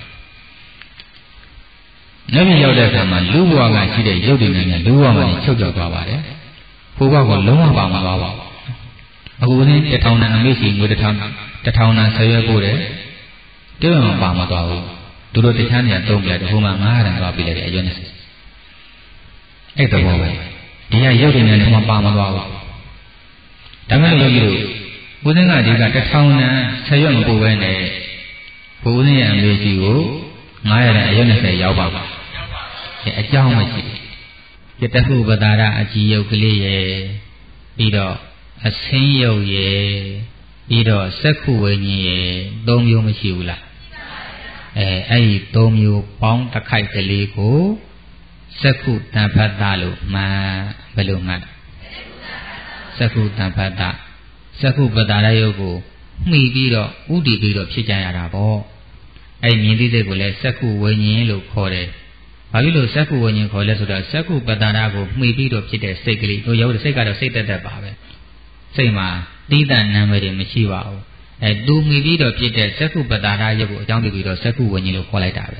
S1: နတ်ပြည်ရောက်တဲ့အခါမှာလူဘဝကရှိတဲ့ရုပ်တွေနဲ့လူဘဝမှာချုပ်ကြောက်သွားပါတယ်ဘုရားကလုံးဝပါမသွားပါဘူးအခုဦးဇင်းတထောင်နဲ့အမေစီငွေတထောင်နဲ့ဆယ်ရွက်ပို့တယ်တည့်မပါမသွားဘူးသူတို့တခြားနေရာသုံးပြတယ်ဟိုမှာ900တန်သွားပြလိုက်တယ်အရွက်နဲ့အဲ့တော့ပဲဒီကရုပ်တင်နေတယ်ဟိုမှာပါမသွားဘူးဒါမှမဟုတ်လို့ဦးဇင်းကဒီကတထောင်နဲ့ဆယ်ရွက်မပို့ပဲနဲ့ဘုဦးဇင်းရဲ့အမေစီကို900တန်အရွက်20ရောက်ပါပါအကြောင်းမရှိယတခုပတာရအကြည်ယုတ်ကလေးရဲ့ပြီးတော့အဆင်းယုတ်ရဲ့ပြီးတော့စက္ခုဝိညာဉ်ရဲ့၃မျိုးမရှိဘူးလားအဲ့ဒီ၃မျိုးပေါင်းတစ်ခိုက်ကလေးကိုစက္ခုတံဖတ်တာလို့မှန်ဘယ်လိုမှန်စက္ခုတံဖတ်တာစက္ခုပတာရယုတ်ကိုမှီပြီးတော့ဥတည်ပြီးတော့ဖြစ်ကြရတာပေါ့အဲ့မြင်သိစိတ်ကိုလည်းစက္ခုဝိညာဉ်လို့ခေါ်တယ်ဘာဖြစ်လို့စက္ခုဝိညာဉ်ခေါ်လဲဆိုတော့စက္ခုပတ္တနာကိုမှီပြီးတော့ဖြစ်တဲ့စိတ်ကလေးတို့ရုပ်စိတ်ကတော့စိတ်တက်ပါပဲစိတ်မှာတိတ္တနာမည်တွေမရှိပါဘူးသူမှီပြီးတော့ဖြစ်တဲ့စက္ခုပတ္တနာရုပ်ကိုအကြောင်းပြုပြီးတော့စက္ခုဝိညာဉ်လို့ခေါ်လိုက်တာပဲ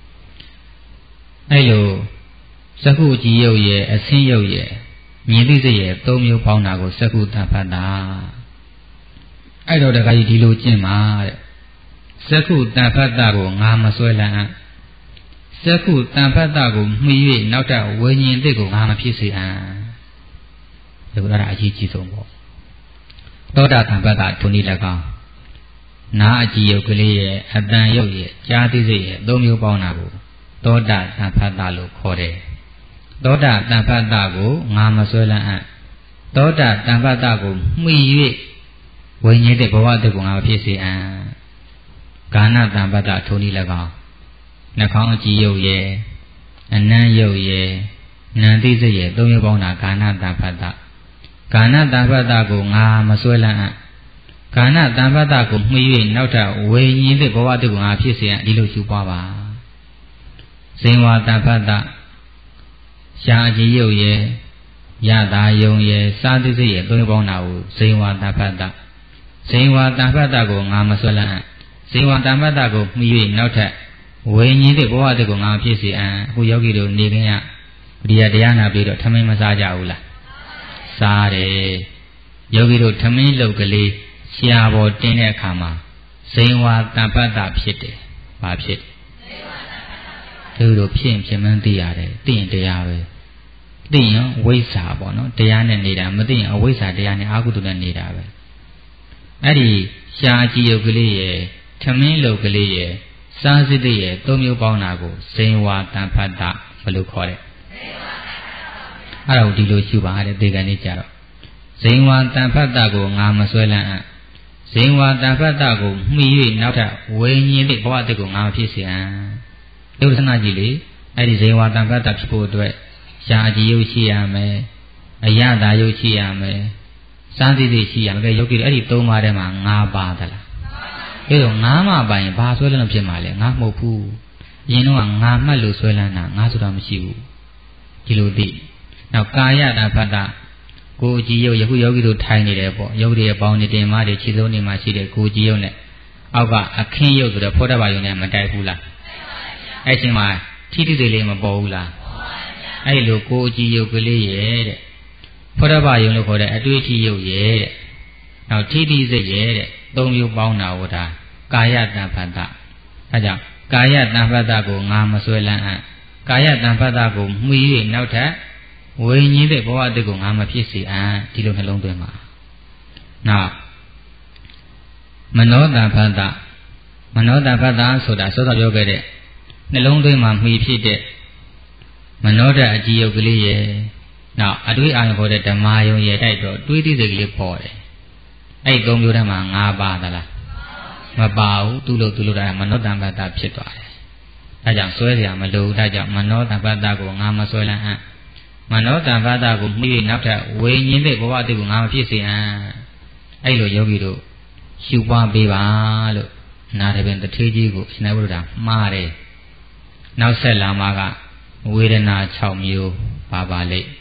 S1: အဲ့လိုစက္ခုကြည်ရုပ်ရဲ့အဆင်းရုပ်ရဲ့မြင်သိစိတ်ရဲ့၃မျိုးပေါင်းတာကိုစက္ခုတံဖတ်တာအဲ့တော့တခါကြီးဒီလိုကျင့်ပါတဲ့စက္ခုတံဖတ်တာကိုငါမစွဲလန်းစက္ခုတံဖတ်တာကိုမှီ၍နောက်ထပ်ဝိညာဉ်သစ်ကိုငါမဖြစ်စေအံ့ဒါကအရေးကြီးဆုံးပေါ့သောတာတံဖတ်တာဒုနိ၎င်းနာအကြည်ယုတ်ကလေးရဲ့အတန်ယုတ်ရဲ့ကြားသိစိတ်ရဲ့၃မျိုးပေါင်းတာကိုသောတာတံဖတ်တာလို့ခေါ်တယ်သောတာတံဖတ်တာကိုငါမစွဲလန်းအံ့သောတာတံဖတ်တာကိုမှီ၍ဝိညာဉ်သစ်ဘဝသစ်ကိုငါမဖြစ်စေအံ့ကာဏတံဖတ်တာဒုနိ၎င်းနှာခေါင်းအကြည်ယုတ်ရဲ့အနံ့ယုတ်ရဲ့နံသိစိတ်ရဲ့၃မျိုးပေါင်းတာကာဏတံဖတ်တာကာဏတံဖတ်တာကိုငါမစွဲလန်းအံ့ကာဏတံဖတ်တာကိုမှီ၍နောက်ထပ်ဝိညာဉ်သစ်ဘဝသစ်ကိုငါဖြစ်စေရန်ဒီလိုရှုပွားပါဇင်ဝတံဖတ်တာရှားအကြည်ယုတ်ရဲ့ယတာယုံရဲ့စာသိစိတ်ရဲ့၃မျိုးပေါင်းတာကိုဇင်ဝတံဖတ်တာဇင်ဝတံဖတ်တာကိုငါမစွဲလန်းအံ့ဇင်ဝတံဖတ်တာကိုမှီ၍နောက်ထပ်ဝိညာဉ်သစ်ဘဝသစ်ကိုငါဖြစ်စေအံ့အခုယောဂီတို့နေခင်းရပရိယတရားနာပြီးတော့ထမင်းမစားကြဘူးလားစားတယ်ယောဂီတို့ထမင်းလုတ်ကလေးရှားပေါ်တင်းတဲ့အခါမှာဇိန်ဝါတံပတ်တာဖြစ်တယ်ဘာဖြစ်သူတို့ဖြစ်မှန်းသိရတယ်သိရင်တရားပဲသိရင်ဝိဇ္ဇာပေါ့နော်တရားနဲ့နေတာမသိရင်အဝိဇ္ဇာတရားနဲ့အာဟုတုနဲ့နေတာပဲအဲ့ဒီရှားကြည့်ရုပ်ကလေးရဲ့ထမင်းလုတ်ကလေးရဲ့စာစစ်တဲ့ရဲ့၃မျိုးပေါင်းတာကိုဇိန်ဝါတံဖတ်တာဘယ်လိုခေါ်လဲအဲ့ဒါကိုဒီလိုရှုပါတဲ့ဒီကနေ့ကြတော့ဇိန်ဝါတံဖတ်တာကိုငါမစွဲလန်းအံ့ဇိန်ဝါတံဖတ်တာကိုမှီ၍နောက်ထပ်ဝိညာဉ်သစ်ဘဝသစ်ကိုငါမဖြစ်စေအံ့ဒုက္ခနာကြီးလေအဲ့ဒီဇိန်ဝါတံဖတ်တာဖြစ်ဖို့အတွက်ရှားအကြည်ယုတ်ရှိရမယ်အယတာယုတ်ရှိရမယ်စာသိသိရှိရမယ်ယောဂီအဲ့ဒီ၃ပါးထဲမှာ၅ပါးသလားအဲ့တော့ငါးမှပိုင်ဘာဆွဲလန်းလို့ဖြစ်မှာလဲငါမဟုတ်ဘူးအရင်တော့ငါမှတ်လို့ဆွဲလန်းတာငါဆိုတာမရှိဘူးဒီလိုသိနောက်ကာယတံဖတ်တာကိုကြည်ယုတ်ယခုယောဂီတို့ထိုင်နေတယ်ပေါ့ယောဂီရဲ့ပေါင်းနေတင်မတွေခြေစုံးနေမှာရှိတယ်ကိုကြည်ယုတ်နဲ့အောက်ကအခင်းယုတ်ဆိုတော့ဖောတဘာယုံနဲ့မတိုက်ဘူးလားအဲ့ချိန်မှာထိတိစိတ်လေးမပေါ်ဘူးလားအဲ့လိုကိုကြည်ယုတ်ကလေးရဲ့တဲ့ဖောတဘာယုံလို့ခေါ်တဲ့အတွေ့အထိယုတ်ရဲ့တဲ့နောက်ထိတိစိတ်ရဲ့တဲ့၃မျိုးပေါင်းတာဟောတာကာယတံဖတ်တာအဲကြောင့်ကာယတံဖတ်တာကိုငါမစွဲလန်းအံ့ကာယတံဖတ်တာကိုမှီ၍နောက်ထပ်ဝိညာဉ်တဲ့ဘဝတည်းကိုငါမဖြစ်စေအံ့ဒီလိုနှလုံးသွင်းပါနောက်မနောတံဖတ်တာမနောတံဖတ်တာဆိုတာစောစောပြောခဲ့တဲ့နှလုံးသွင်းမှာမှီဖြစ်တဲ့မနောတအကြည်ယုတ်ကလေးရဲ့နောက်အတွေးအာရုံခေါ်တဲ့ဓမ္မယုံရဲ့တိုက်တော့တွေးသိစိတ်ကလေးပေါ်တယ်အဲ့၃မျိုးထဲမှာ၅ပါးသလားမပါဘူးသူ့လို့တာမနောတံဖတ်တာဖြစ်သွားတယ်ဒါကြောင့်စွဲเสียမလိုဘူးဒါကြောင့်မနောတံဖတ်တာကိုငါမစွဲလန်းအံ့မနောတံဖတ်တာကိုမှီ၍နောက်ထပ်ဝိညာဉ်တဲ့ဘဝတည်းကိုငါမဖြစ်စေအံ့အဲ့လိုယောဂီတို့ရှုပွားပေးပါလို့နာရပင်တထေးကြီးကိုရှင်ဘုရားမှားတယ်နောက်ဆက်လာမှာကဝေဒနာ6မျိုးပါလိမ့်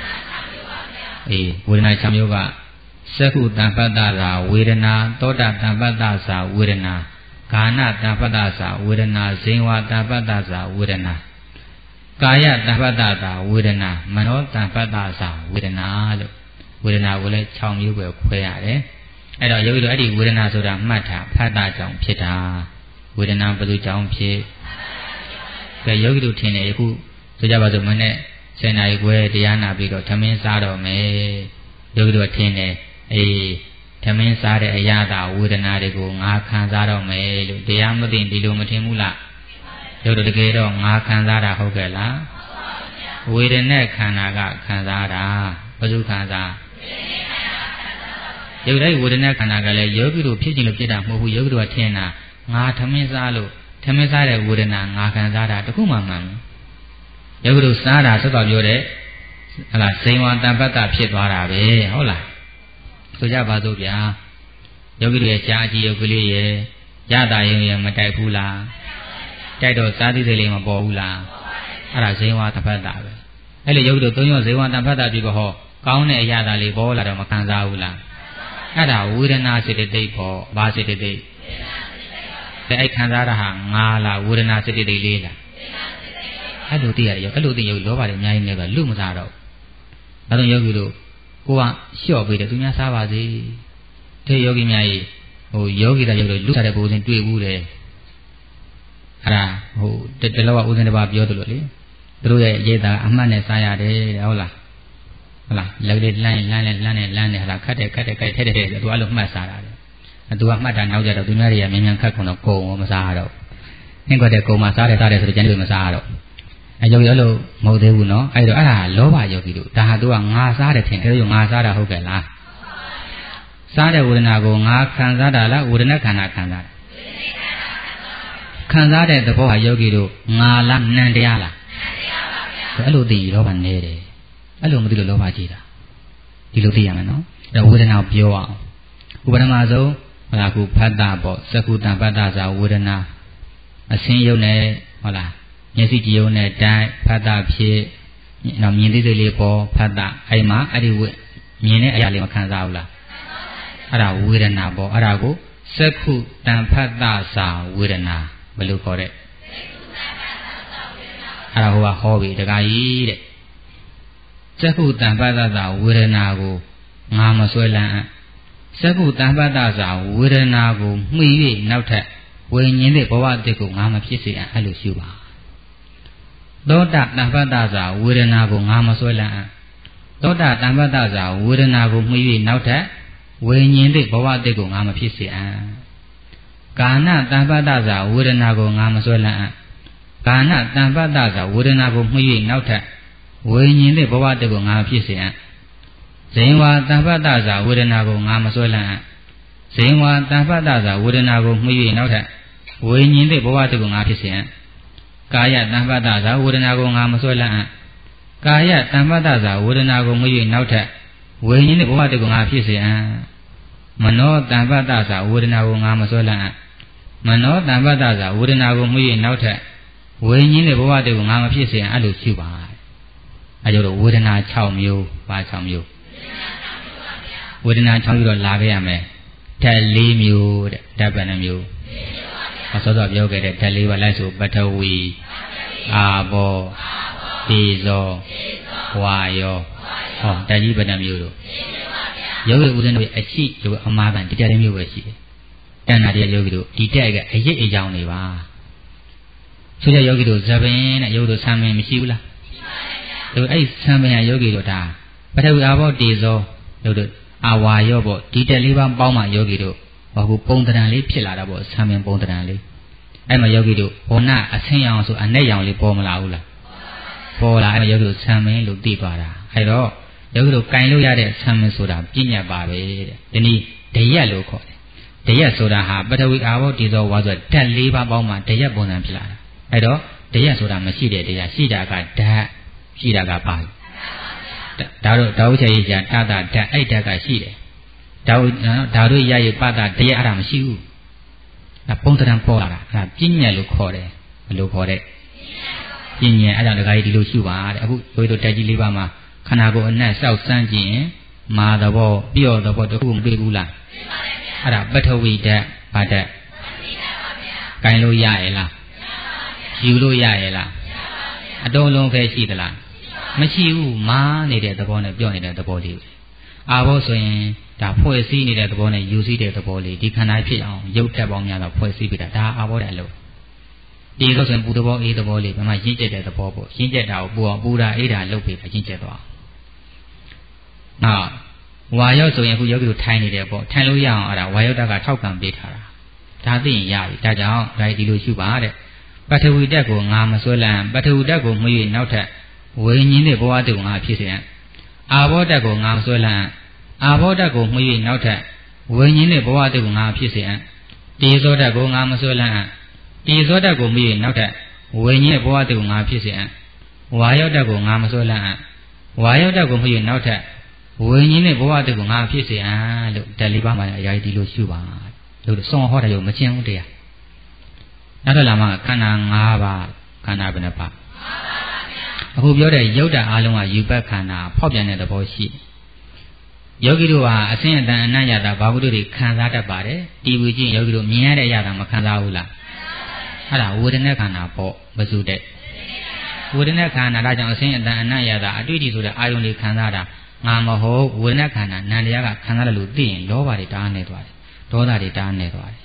S1: ဝေဒနာ6မျိုးကစက္ခုတံပတ္တရာဝေဒနာသောတာတံပတ္တစာဝေဒနာဂာနတံပတ္တစာဝေဒနာဇိန်ဝတံပတ္တစာဝေဒနာကာယတံပတ္တစာဝေဒနာမနောတံပတ္တစာဝေဒနာလို့ဝေဒနာကိုလည်း6မျိုးပဲခွဲရတယ်အဲ့တော့ယောဂီတို့အဲ့ဒီဝေဒနာဆိုတာမှတ်တာဖတ်တာကြောင့်ဖြစ်တာဝေဒနာဘယ်သူကြောင့်ဖြစ်ကဲယောဂီတို့ထင်တယ်အခုဆိုကြပါစို့မနေ့10 နာရီခွဲတရားနာပြီးတော့ထမင်းစားတော့မယ်ယောဂီတို့ထင်တယ်အေးထမင်းစားတဲ့အရာသာဝေဒနာတွေကိုငါခံစားတော့မယ်လို့တရားမသိဒီလိုမထင်ဘူးလားယောဂီတို့တကယ်တော့ငါခံစားတာဟုတ်ကဲ့လားဝေဒနာခန္ဓာကခံစားတာဘယ်သူခံစားယောဂီတို့ဝေဒနာခန္ဓာကလည်းယောဂီတို့ဖြစ်ခြင်းလို့ဖြစ်တာမဟုတ်ဘူးယောဂီတို့ကထင်တာငါထမင်းစားလို့ထမင်းစားတဲ့ဝေဒနာငါခံစားတာတခုမှမှန်ဘူးယောဂီတို့စားတာဆက်တော်ပြောတဲ့ဟလာဇိမ်ဝတံပတ္တဖြစ်သွားတာပဲဟုတ်လားဆိုကြပါစို့ဗျာယောဂီတို့ရဲ့ရှားအကြည့်ယုတ်ကလေးရဲ့ရတာယုံရမတိုက်ဘူးလားတိုက်တော့စားသည့်စိတ်လေးမပေါ်ဘူးလားအဲ့ဒါဇိမ်ဝတံပတ္တပဲအဲ့လေယောဂီတို့သုံးယောဇိမ်ဝတံပတ္တပြီပေါ့ဟောကောင်းတဲ့အရာသာလေးပေါ်လာတော့မခံစားဘူးလားအဲ့ဒါဝေဒနာစေတသိက်ပေါ့ဘာစေတသိက်အဲ့ခံစားတာဟာငါလားဝေဒနာစေတသိက်လေးလားအဲ့လိုသိရတယ်အဲ့လိုသိယောဂီလောဘတွေအများကြီးနေပဲလူမစားတော့အဲ့တော့ယောဂီတို့ကိုကလျှော့ပေးတယ်သူများစားပါစေတဲ့ယောဂီများကြီးဟိုယောဂီတဲ့ယောဂီတို့လူစားတဲ့ပုံစံတွေ့ဘူးတယ်အဲ့ဒါဟိုတလောကဦးဇင်းတစ်ပါးပြောတယ်လို့လေသူတို့ရဲ့ရေးတာအမှတ်နဲ့စားရတယ်ဟုတ်လားဟုတ်လားလက်လေးလမ်းနဲ့ဟလာခတ်တယ်ကြိုက်ထဲတယ်သူအဲ့လိုမှတ်စားတာတယ်သူကမှတ်တာနောက်ကြတော့သူများတွေကမြန်မြန်ခတ်ကုန်တော့ကုံမစားရတော့နှင်းခွက်တဲ့ကုံမှာစားတယ်ဆိုတော့ကျန်တယ်မစားရတော့အဲယောဂီအဲ့လိုမဟုတ်သေးဘူးနော်အဲ့တော့အဲ့ဒါလောဘယောဂီတို့ဒါဟာသူကငါစားတယ်ထင်တယ်အဲ့လိုငါစားတာဟုတ်ကဲ့လားစားတဲ့ဝေဒနာကိုငါခံစားတာလားဝေဒနာခန္ဓာခံစားတာခံစားတဲ့သဘောဟာယောဂီတို့ငါလားနံတရားလားအဲ့လိုသိရင်လောဘနေတယ်အဲ့လိုမသိလို့လောဘကြီးတာဒီလိုသိရမယ်နော်အဲ့တော့ဝေဒနာကိုပြောအောင်ဥပဒမဆုံးဟုတ်လားခုဖတ်တာပေါ့သက္ကုတံပတ္တစာဝေဒနာအစင်းယုတ်နဲ့ဟုတ်လားမျက်စိကြည့်ယုတ်နဲ့တိုင်းဖတ်တာဖြစ်တော့မြင်သိစိတ်လေးပေါ်ဖတ်တာအဲ့မှာအဲ့ဒီမြင်တဲ့အရာလေးမခံစားဘူးလားအဲ့ဒါဝေဒနာပေါ့အဲ့ဒါကိုသက္ကုတံဖတ်တာစာဝေဒနာဘယ်လိုခေါ်တဲ့အဲ့ဒါဟိုကဟောပြီတခါကြီးတဲ့သက္ကုတံပတ္တစာဝေဒနာကိုငါမဆွဲလန်းသက္ကုတံပတ္တစာဝေဒနာကိုမှီ၍နောက်ထပ်ဝိညာဉ်တဲ့ဘဝအတ္တကိုငါမဖြစ်စေအဲ့လိုရှုပါသောတာတံပတ္တစာဝေဒနာကိုငါမဆွဲလန်းသောတာတံပတ္တစာဝေဒနာကိုမှီ၍နောက်ထပ်ဝိညာဉ်တဲ့ဘဝအတ္တကိုငါမဖြစ်စေကာဏတံပတ္တစာဝေဒနာကိုငါမဆွဲလန်းကာဏတံပတ္တစာဝေဒနာကိုမှီ၍နောက်ထပ်ဝိညာဉ်တဲ့ဘဝတ္တကိုငါဖြစ်စေဇိမ်ဝါတံပတ္တစာဝေဒနာကိုငါမဆွဲလန်းဇိမ်ဝါတံပတ္တစာဝေဒနာကိုမှီ၍နောက်ထပ်ဝိညာဉ်တဲ့ဘဝတ္တကိုငါဖြစ်စေကာယတံပတ္တစာဝေဒနာကိုငါမဆွဲလန်းကာယတံပတ္တစာဝေဒနာကိုမှီ၍နောက်ထပ်ဝိညာဉ်တဲ့ဘဝတ္တကိုငါဖြစ်စေမနောတံပတ္တစာဝေဒနာကိုငါမဆွဲလန်းမနောတံပတ္တစာဝေဒနာကိုမှီ၍နောက်ထပ်ဝိညာဉ်တဲ့ဘဝတ္တကိုငါမဖြစ်စေအဲ့လိုရှုပါအဲကြောင့်ဝေဒနာ6မျိုးပါ6မျိုးဝေဒနာ6မျိုးတော့လာခဲ့ရမယ်ဓာတ်4မျိုးတဲ့ဓာတ်ဘယ်နှမျိုးဆောစောပြောခဲ့တဲ့ဓာတ်4ပါလိုက်ဆိုပထဝီအာဘောတေဇောဝါယောဟောဓာတ်ကြီးဘယ်နှမျိုးတို့ယောဂီဥဒ္ဒနာရဲ့အရှိတို့အမာခံဒီတက်မျိုးပဲရှိတယ်တဏှာတရားယောဂီတို့ဒီတက်ကအရေးအကြောင်းတွေပါဆိုကြယောဂီတို့ဇပင်နဲ့ယောဂီတို့ဆံမင်းမရှိဘူးလားတို့အဲ့ဆံပင်ယောဂီတို့ဒါပထဝီအာဘောတေဇောတို့အာဝါယောပေါ့ဒီတက်လေးပါပေါင်းမှယောဂီတို့ဟောခုပုံတရံလေးဖြစ်လာတာပေါ့ဆံပင်ပုံတရံလေးအဲ့မှာယောဂီတို့ဘောနအဆင်းရောင်ဆိုအနဲ့ရောင်လေးပေါ်မလာဘူးလားပေါ်လာအဲ့ယောဂီတို့ဆံပင်လို့သိသွားတာအဲ့တော့ယောဂီတို့ကင်လို့ရတဲ့ဆံပင်ဆိုတာပြည့်ညတ်ပါပဲတဲ့ဒီနည်းဒရက်လို့ခေါ်တယ်ဒရက်ဆိုတာဟာပထဝီအာဘောတေဇောဝါဆိုဓာတ်လေးပါပေါင်းမှဒရက်ပုံစံဖြစ်လာတာအဲ့တော့ဒရက်ဆိုတာမရှိတဲ့တရားရှိတာကဓာတ်ရှိတာကပါဒါတို့ဓာတ်ချေရကြတာဓာတ်အဲ့ဓာတ်ကရှိတယ်ဓာတို့ရရပတာတရားအဲ့ဒါမရှိဘူးဒါပုံတရံပေါ်လာတာအဲ့ဒါပြဉ္ညာလို့ခေါ်တယ်ဘယ်လိုခေါ်တဲ့ပြဉ္ညာအဲ့ဒါတခါကြီးဒီလိုရှုပါတဲ့အခုဘုရားတို့တက်ကြီးလေးပါမှာခန္ဓာကိုယ်အနက်စောက်စမ်းကြည့်ရင်မာသဘောပြော့သဘောတခုမတွေ့ဘူးလားအဲ့ဒါပထဝီဓာတ်ဘာဓာတ်ကင်လို့ရရဲ့လားယူလို့ရရဲ့လားအတုံးလုံးခဲရှိသလားမရှိဘူးမာနေတဲ့သဘောနဲ့ပြော့နေတဲ့သဘောလေးအာဘောဆိုရင်ဒါဖွဲ့စည်းနေတဲ့သဘောနဲ့ယူစည်းတဲ့သဘောလေးဒီခန္ဓာဖြစ်အောင်ရုပ်တက်ပေါင်းများတော့ဖွဲ့စည်းပြီးဒါအာဘောဓာလို့ဒီဆိုရင်ပူသဘောအေးသဘောလေးဘယ်မှာရင့်ကျက်တဲ့သဘောပေါ့ရင့်ကျက်တာကိုပူအောင်ပူတာအေးတာလုပ်ပြီးရင့်ကျက်သွားနောက်ဝါယောဆိုရင်အခုယောဂီတို့ထိုင်နေတယ်ပေါ့ထိုင်လို့ရအောင်အဲ့ဒါဝါယောတကထောက်ကံပေးထားတာဒါသိရင်ရပြီဒါကြောင့်ဒါဒီလိုရှုပါတဲ့ပထဝီဓာတ်ကိုငါမစွဲလန်းပထဝီဓာတ်ကိုမှွေနောက်ထပ်ဝိညာဉ်နဲ့ဘဝတုံငါဖြစ်စေအာဘောဓာတ်ကိုငါမစွဲလန်းအာဘောဓာတ်ကိုမှွေနောက်ထပ်ဝိညာဉ်နဲ့ဘဝတုံငါဖြစ်စေတေဇောဓာတ်ကိုငါမစွဲလန်းတေဇောဓာတ်ကိုမှွေနောက်ထပ်ဝိညာဉ်နဲ့ဘဝတုံငါဖြစ်စေဝါယောဓာတ်ကိုငါမစွဲလန်းဝါယောဓာတ်ကိုမှွေနောက်ထပ်ဝိညာဉ်နဲ့ဘဝတုံငါဖြစ်စေလို့ဓာတ်လေးပါးမှာအရာဒီလိုရှုပါလို့စောဟောတာရောမကျင်ဘူးတရားနောက်တော့လာမှခန္ဓာ၅ပါးခန္ဓာဘယ်နှပါးအခုပြောတဲ့ယုတ်တအားလုံးကယူပတ်ခန္ဓာဖောက်ပြန်တဲ့သဘောရှိယောဂီတို့ဟာအစဉ်အတန်အနတ်ရတာဘာဝတ္ထုတွေခံစားတတ်ပါတယ်တီဝီချင်းယောဂီတို့မြင်ရတဲ့အရာမခံစားဘူးလားအဲ့ဒါဝေဒနာခန္ဓာပေါ့မစုတဲ့ဝေဒနာခန္ဓာဒါကြောင့်အစဉ်အတန်အနတ်ရတာအတွေ့အထိဆိုတဲ့အာယုန်တွေခံစားတာငါမဟုတ်ဝေဒနာခန္ဓာနန္တရားကခံစားတယ်လို့သိရင်လောဘတွေတားနေသွားတယ်ဒေါသတွေတားနေသွားတယ်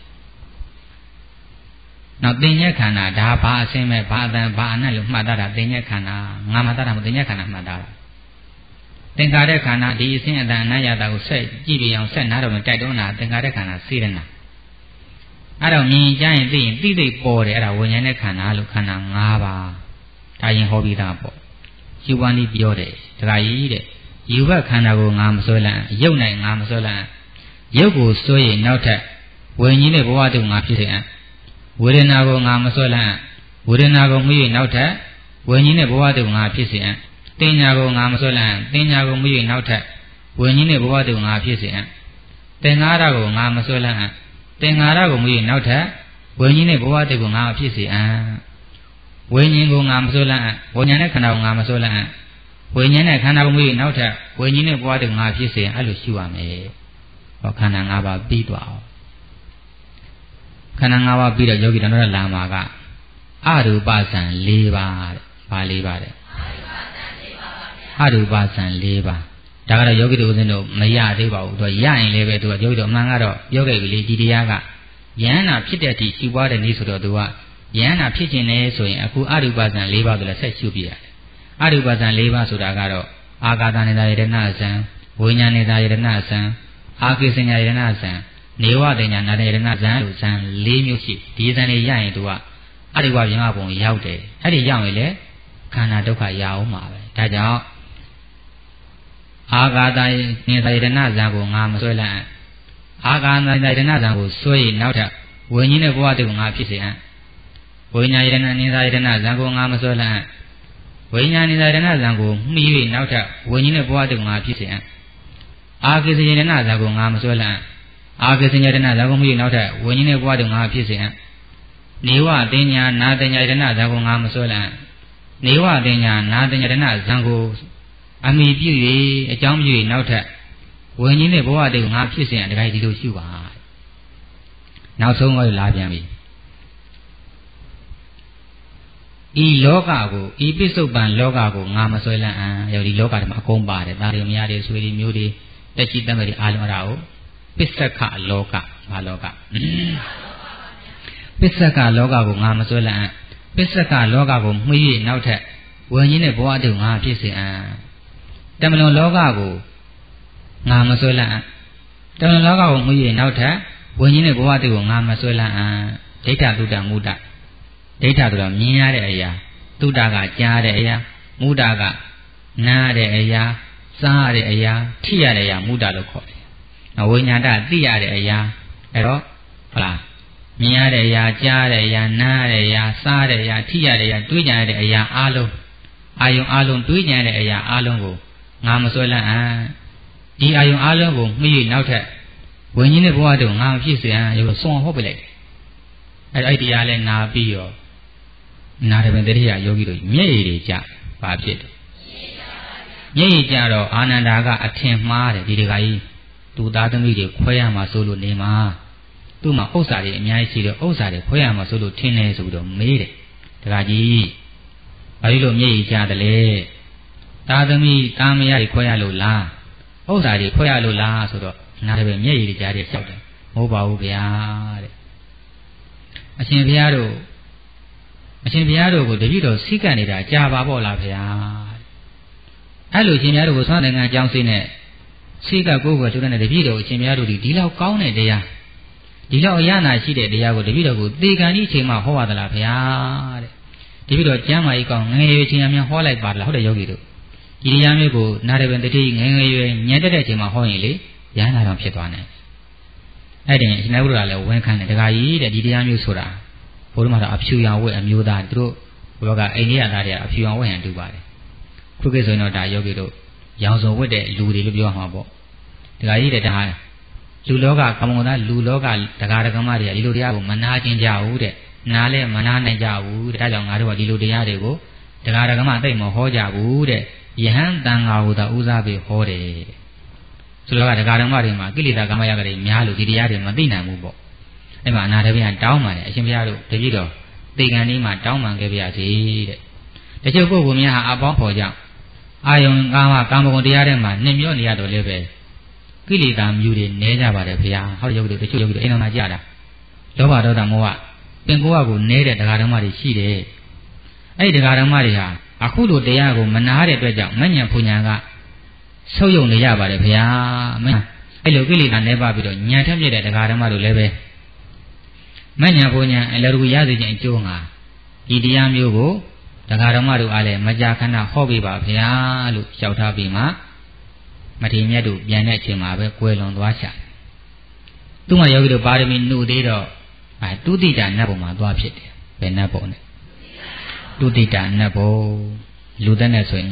S1: နောက်သင်ညက်ခန္ဓာဒါဘာအစင်းမဲ့ဘာအတန်ဘာအနတ်လို့မှတ်တာသင်ညက်ခန္ဓာငါမှတ်တာမသင်ညက်ခန္ဓာမှတ်တာသင်္ခါရခန္ဓာဒီအစင်းအတန်အနတ်ရတာကိုဆက်ကြည့်ပြအောင်ဆက်နားတော့မတိုက်တော့နာသင်္ခါရခန္ဓာစေရနာအဲ့တော့မြင်ကြရင်သိရင်သိသိပေါ်တယ်အဲ့ဒါဝိညာဉ်နဲ့ခန္ဓာလို့ခန္ဓာ၅ပါးဒါရင်ဟောပြီးသားပေါ့ယူဝါနီပြောတယ်တခါကြီးတဲ့ယူဘခန္ဓာကိုငါမစွဲလန်းရုပ်နိုင်ငါမစွဲလန်းရုပ်ကိုစွဲရင်နောက်ထပ်ဝိညာဉ်နဲ့ဘဝတုံငါဖြစ်တယ်ဝေဒနာကိုငါမစွဲလန်းဝေဒနာကိုမှီနောက်ထပ်ဝိညာဉ်နဲ့ဘဝတုံငါဖြစ်စေတင်ညာကိုငါမစွဲလန်းတင်ညာကိုမှီနောက်ထပ်ဝိညာဉ်နဲ့ဘဝတုံငါဖြစ်စေသင်္ခါရကိုငါမစွဲလန်းသင်္ခါရကိုမှီနောက်ထပ်ဝိညာဉ်နဲ့ဘဝတုံငါဖြစ်စေဝိညာဉ်ကိုငါမစွဲလန်းဝိညာဉ်နဲ့ခန္ဓာကိုငါမစွဲလန်းဝိညာဉ်နဲ့ခန္ဓာကိုမှီနောက်ထပ်ဝိညာဉ်နဲ့ဘဝတုံငါဖြစ်စေအဲ့လိုရှုရမယ်ဟောခန္ဓာ၅ပါးပြီးသွားအောင်ခန္ဓာ၅ပါးပြီးတော့ယောဂီတော်တော်လာမှာကအရူပဇံ၄ပါးတဲ့။ဘာ၄ပါးတဲ့။အရူပဇံ၄ပါးဒါကတော့ယောဂီတို့ဦးဇင်းတို့မရသေးပါဘူးသူကရရင်လည်းပဲသူကယောဂီတို့အမှန်ကတော့ပြောခဲ့ပြီလေဒီတရားကယန္နာဖြစ်တဲ့အထိရှုပွားတဲ့နေ့ဆိုတော့သူကယန္နာဖြစ်ခြင်းနဲ့ဆိုရင်အခုအရူပဇံ၄ပါးဆိုလည်းဆက်ရှုပြရတယ်။အရူပဇံ၄ပါးဆိုတာကတော့အာဂါတနေတာယတနာဇံဝိညာဉ်နေတာယတနာဇံအာကိစညာယတနာဇံနေဝတညာနာတဲ့ရဏဇံလို့ဇံ၄မျိုးရှိဒီဇံတွေရရင်သူကအရိဝဗျမဘုံရောက်တယ်အဲ့ဒီရောက်ရင်လေခန္ဓာဒုက္ခရအောင်မှာပဲဒါကြောင့်အာဂါတနေတဲ့ရဏဇံကိုငါမစွဲလန်းအာဂါတနေတဲ့ရဏဇံကိုစွဲရင်နောက်ထပ်ဝိညာဉ်နဲ့ဘဝတည်းကိုငါဖြစ်စေဝိညာဉ်ရဏနေတဲ့ရဏဇံကိုငါမစွဲလန်းဝိညာဉ်နေတဲ့ရဏဇံကိုမှီ၍နောက်ထပ်ဝိညာဉ်နဲ့ဘဝတည်းကိုငါဖြစ်စေအာကိစရဏဇံကိုငါမစွဲလန်းအာဂစဉ္ညာရဏဇာကုမှုနောက်ထပ်ဝိညာဉ်နဲ့ဘဝတုံငါဖြစ်စေနေဝတင်ညာနာတင်ညာရဏဇာကုငါမစွဲလန်းနေဝတင်ညာနာတင်ညာရဏဇံကိုအမိပြု၍အကြောင်းပြု၍နောက်ထပ်ဝိညာဉ်နဲ့ဘဝတုံငါဖြစ်စေတခါဒီလိုရှုပါနောက်ဆုံးတော့လာပြန်ပြီဤလောကကိုဤပိစုပန်လောကကိုငါမစွဲလန်းရောဒီလောကထဲမှာအကုန်ပါတယ်ဒါတွေမရတဲ့ဆွေတွေမျိုးတွေတက်ရှိတတ်မဲ့တွေအားလုံးအရာကိုပစ္စကလောကဘာလောကပစ္စကလောကကိုငါမစွဲလန်းပစ္စကလောကကိုမှီ၍နောက်ထပ်ဝိညာဉ်နဲ့ဘဝတုံငါဖြစ်စေတမလွန်လောကကိုငါမစွဲလန်းတမလွန်လောကကိုမှီ၍နောက်ထပ်ဝိညာဉ်နဲ့ဘဝတုံကိုငါမစွဲလန်းဒိဋ္ဌသုတ္တမုဒ္ဒဒိဋ္ဌဆိုတာမြင်ရတဲ့အရာသုတ္တကကြားတဲ့အရာမုဒ္ဒကနားတဲ့အရာစားရတဲ့အရာထိရတဲ့အရာမုဒ္ဒလို့ခေါ်တယ်ဝိညာဏသိရတဲ့အရာအဲ့တော့ဟုတ်လားမြင်ရတဲ့အရာကြားရတဲ့အရာနားရတဲ့အရာစားရတဲ့အရာထိရတဲ့အရာတွေးကြရတဲ့အရာအားလုံးအာယုံအားလုံးတွေးကြရတဲ့အရာအားလုံးကိုငါမစွဲလန်းဒီအာယုံအားလုံးကိုမှီ၍နောက်ထပ်ဝိညာဉ်နဲ့ဘဝတုံငါမဖြစ်စေရောစွန့်ဟောပြလိုက်အဲ့တရားလဲနာပြီးရောနာတယ်ပင်တတိယယောဂီတို့မျက်ရည်တွေကြဘာဖြစ်တယ်မျက်ရည်ကြတော့အာနန္ဒာကအထင်မှားတယ်ဒီတခါကြီးသူသားသမီးတွေခွဲရမှာဆိုလို့နေမှာသူ့မှာဥစ္စာတွေအများကြီးရှိတော့ဥစ္စာတွေခွဲရမှာဆိုလို့ထင်နေဆိုပြီးတော့မေးတယ်တခါကြီးဘာလို့မျက်ရည်ကြတယ်လဲသားသမီးသားမယားတွေခွဲရလို့လားဥစ္စာတွေခွဲရလို့လားဆိုတော့နာတယ်ပဲမျက်ရည်ကြားတယ်လျှောက်တယ်မဟုတ်ပါဘူးဗျာတဲ့အရှင်ဘုရားတို့ကိုတပည့်တော်စိတ်ကနေတာကြာပါပေါ့လားဗျာအဲ့လိုရှင်ဘုရားတို့ကိုဆွမ်းနိုင်ငံအကြောင်းစိနဲ့စိတ်ကကိုယ်ကိုထုတ်တဲ့တပည့်တော်အရှင်ဘုရားတို့ဒီလောက်ကောင်းတဲ့တရားဒီလောက်အရနာရှိတဲ့တရားကိုတပည့်တော်ကိုသေကံဒီအချိန်မှဟောပါသလားဗျာတဲ့တပည့်တော်ကျမ်းမာကြီးကောင်းငယ်ရွယ်ချင်းအများဟောလိုက်ပါလားဟုတ်တယ်ယောဂီတို့ဒီတရားမျိုးကိုနာရပင်တတိငယ်ရွယ်ညံတက်တဲ့အချိန်မှဟောရင်လေရဟန္တာတော်ဖြစ်သွားနိုင်အဲ့ဒီအရှင်ဘုရားလည်းဝန်ခံတယ်တခါကြီးတဲ့ဒီတရားမျိုးဆိုတာဘုရားမှာတော့အဖြူရောင်ဝဲအမျိုးသားသူတို့ဘောကအိန္ဒိယသားတွေကအဖြူရောင်ဝဲဟန်တူပါတယ်ခုခေတ်ဆိုရင်တော့ဒါယောဂီတို့ရောင်စုံဝတ်တဲ့လူတွေလို့ပြောမှာပေါ့တခါကြီးတဲ့ဒါလူလောကကမ္မဝန္တလူလောကဒကာဒကမတွေကဒီလိုတရားကိုမနာကျင်ကြဘူးတဲ့နားလဲမနာနိုင်ကြဘူးတဲ့ဒါကြောင့်ငါတို့ကဒီလိုတရားတွေကိုဒကာဒကမသိမဟောကြဘူးတဲ့ယဟန်တန်ဃာဟုသာဦးစားပေးဟောတယ်ဆိုတော့ဒကာဒကမတွေမှာကိလေသာကမ္မရာဂတွေများလို့ဒီတရားတွေမသိနိုင်ဘူးပေါ့အဲ့မှာအနာတပိယတောင်းပါတယ်အရှင်ဘုရားတို့တပည့်တော်သေကံလေးမှာတောင်းပန်ခဲ့ပါရစေတဲ့တချို့ပုဂ္ဂိုလ်များဟာအပေါင်းဖော်ကြောင့်အာယုံကာမကာမဂုဏ်တရားတွေမှာနှင်မြောနေရတော့လည်းပဲကိလေသာမျိုးတွေနည်းကြပါတယ်ဘုရားဟောယောဂီတို့တချို့ယောဂီတို့အိမ်တော်မှာကြတာလောဘဒေါသမောဟပင်ကိုယ်ကိုနည်းတဲ့ဒကာဓမ္မတွေရှိတယ်အဲ့ဒီဒကာဓမ္မတွေဟာအခုလိုတရားကိုမနာတဲ့အတွက်ကြောင့်မဉ္ဇဉ်ဖူညာကဆုပ်ယုံနေရပါတယ်ဘုရားအဲ့လိုကိလေသာနည်းပါပြီးတော့ဉာဏ်ထက်မြက်တဲ့ဒကာဓမ္မတို့လည်းပဲမဉ္ဇဉ်ဖူညာအလရူရစေခြင်းအကျိုးငါဒီတရားမျိုးကိုဒကာဓမ္မတို့အားလည်းမကြာခဏဟောပေးပါဘုရားလို့လျှောက်ထားပြီးမှမထေရမြတ်တို့ပြန်တဲ့အချိန်မှာပဲကွယ်လွန်သွားချတယ်သူ့မှာယောဂီတို့ပါရမီနှုတ်သေးတော့တုတိတာနတ်ဘုံမှာသွားဖြစ်တယ်ဘယ်နတ်ဘုံလဲတုတိတာနတ်ဘုံလူသက်နဲ့ဆိုရင်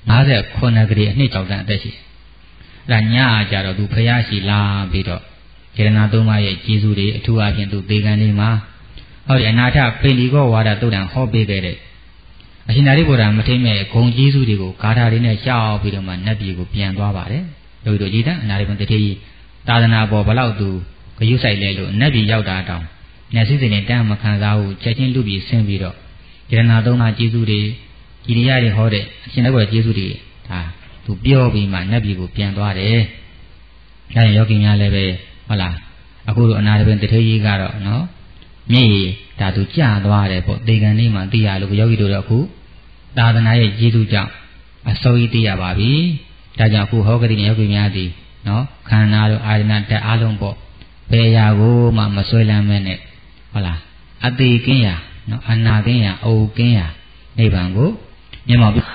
S1: 59ဂရီအနှစ်ကြောက်တဲ့အသက်ရှိတယ်အဲ့ဒါညအားကြတော့သူဖျားရှိလာပြီးတော့ကျေရနာသုံးပါးရဲ့ကျေးဇူးတွေအထူးအဖြင့်သူသေကံလေးမှာဟောဒီအနာထပိဏိကောဝါဒတုတ်တံဟောပေးခဲ့တဲ့အရှင်သာရိပုတ္တရာမထေရမြတ်ရဲ့ဂုဏ်ကျေးဇူးတွေကိုဂါထာတွေနဲ့ရှောက်ပြီးတော့မှနတ်ပြည်ကိုပြန်သွားပါတယ်တို့တို့ကြည်တန်းအနာရိပန်တထေကြီးသာသနာပေါ်ဘလောက်သူဂရုစိုက်လဲလို့နတ်ပြည်ရောက်တာတောင်နတ်စည်းစိမ်နဲ့တန်းမခံစားဘူးချက်ချင်းလူပြည်ဆင်းပြီးတော့ယရနာသုံးပါးကျေးဇူးတွေကြည်ရတွေဟောတဲ့အရှင်လက်ွယ်ကျေးဇူးတွေဒါသူပြောပြီးမှနတ်ပြည်ကိုပြန်သွားတယ်ဒါရင်ယောဂီများလည်းပဲဟုတ်လားအခုတို့အနာရိပန်တထေကြီးကတော့နော်မျက်ရည်ဒါသူကြာသွားတယ်ပေါ့သေကံလေးမှာသိရလို့ယောဂီတို့တော့အခုသာသနာရဲ့ကျေးဇူးကြောင့်အစိုးရသိရပါပြီဒါကြောင့်အခုဟောကတိနဲ့ယောဂီများသည်နော်ခန္ဓာတို့အာရဏတက်အားလုံးပေါ့ဘယ်ရာကိုမှမဆွဲလမ်းမဲနဲ့ဟုတ်လားအသေးကင်းရာနော်အနာကင်းရာအိုကင်းရာနိဗ္ဗာန်ကိုမြင်ပါပြီ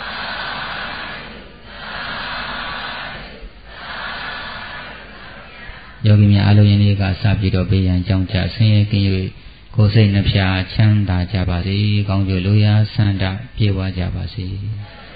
S1: ယောဂီများအလုံးရင်လေးကစပြီးတော့ဘေးရန်ကြောင်းကြဆင်းရဲကင်း၍ကိုယ်စိတ်နှဖျားချမ်းသာကြပါစေကောင်းကျိုးလိုရာဆန္ဒပြေဝကြပါစေ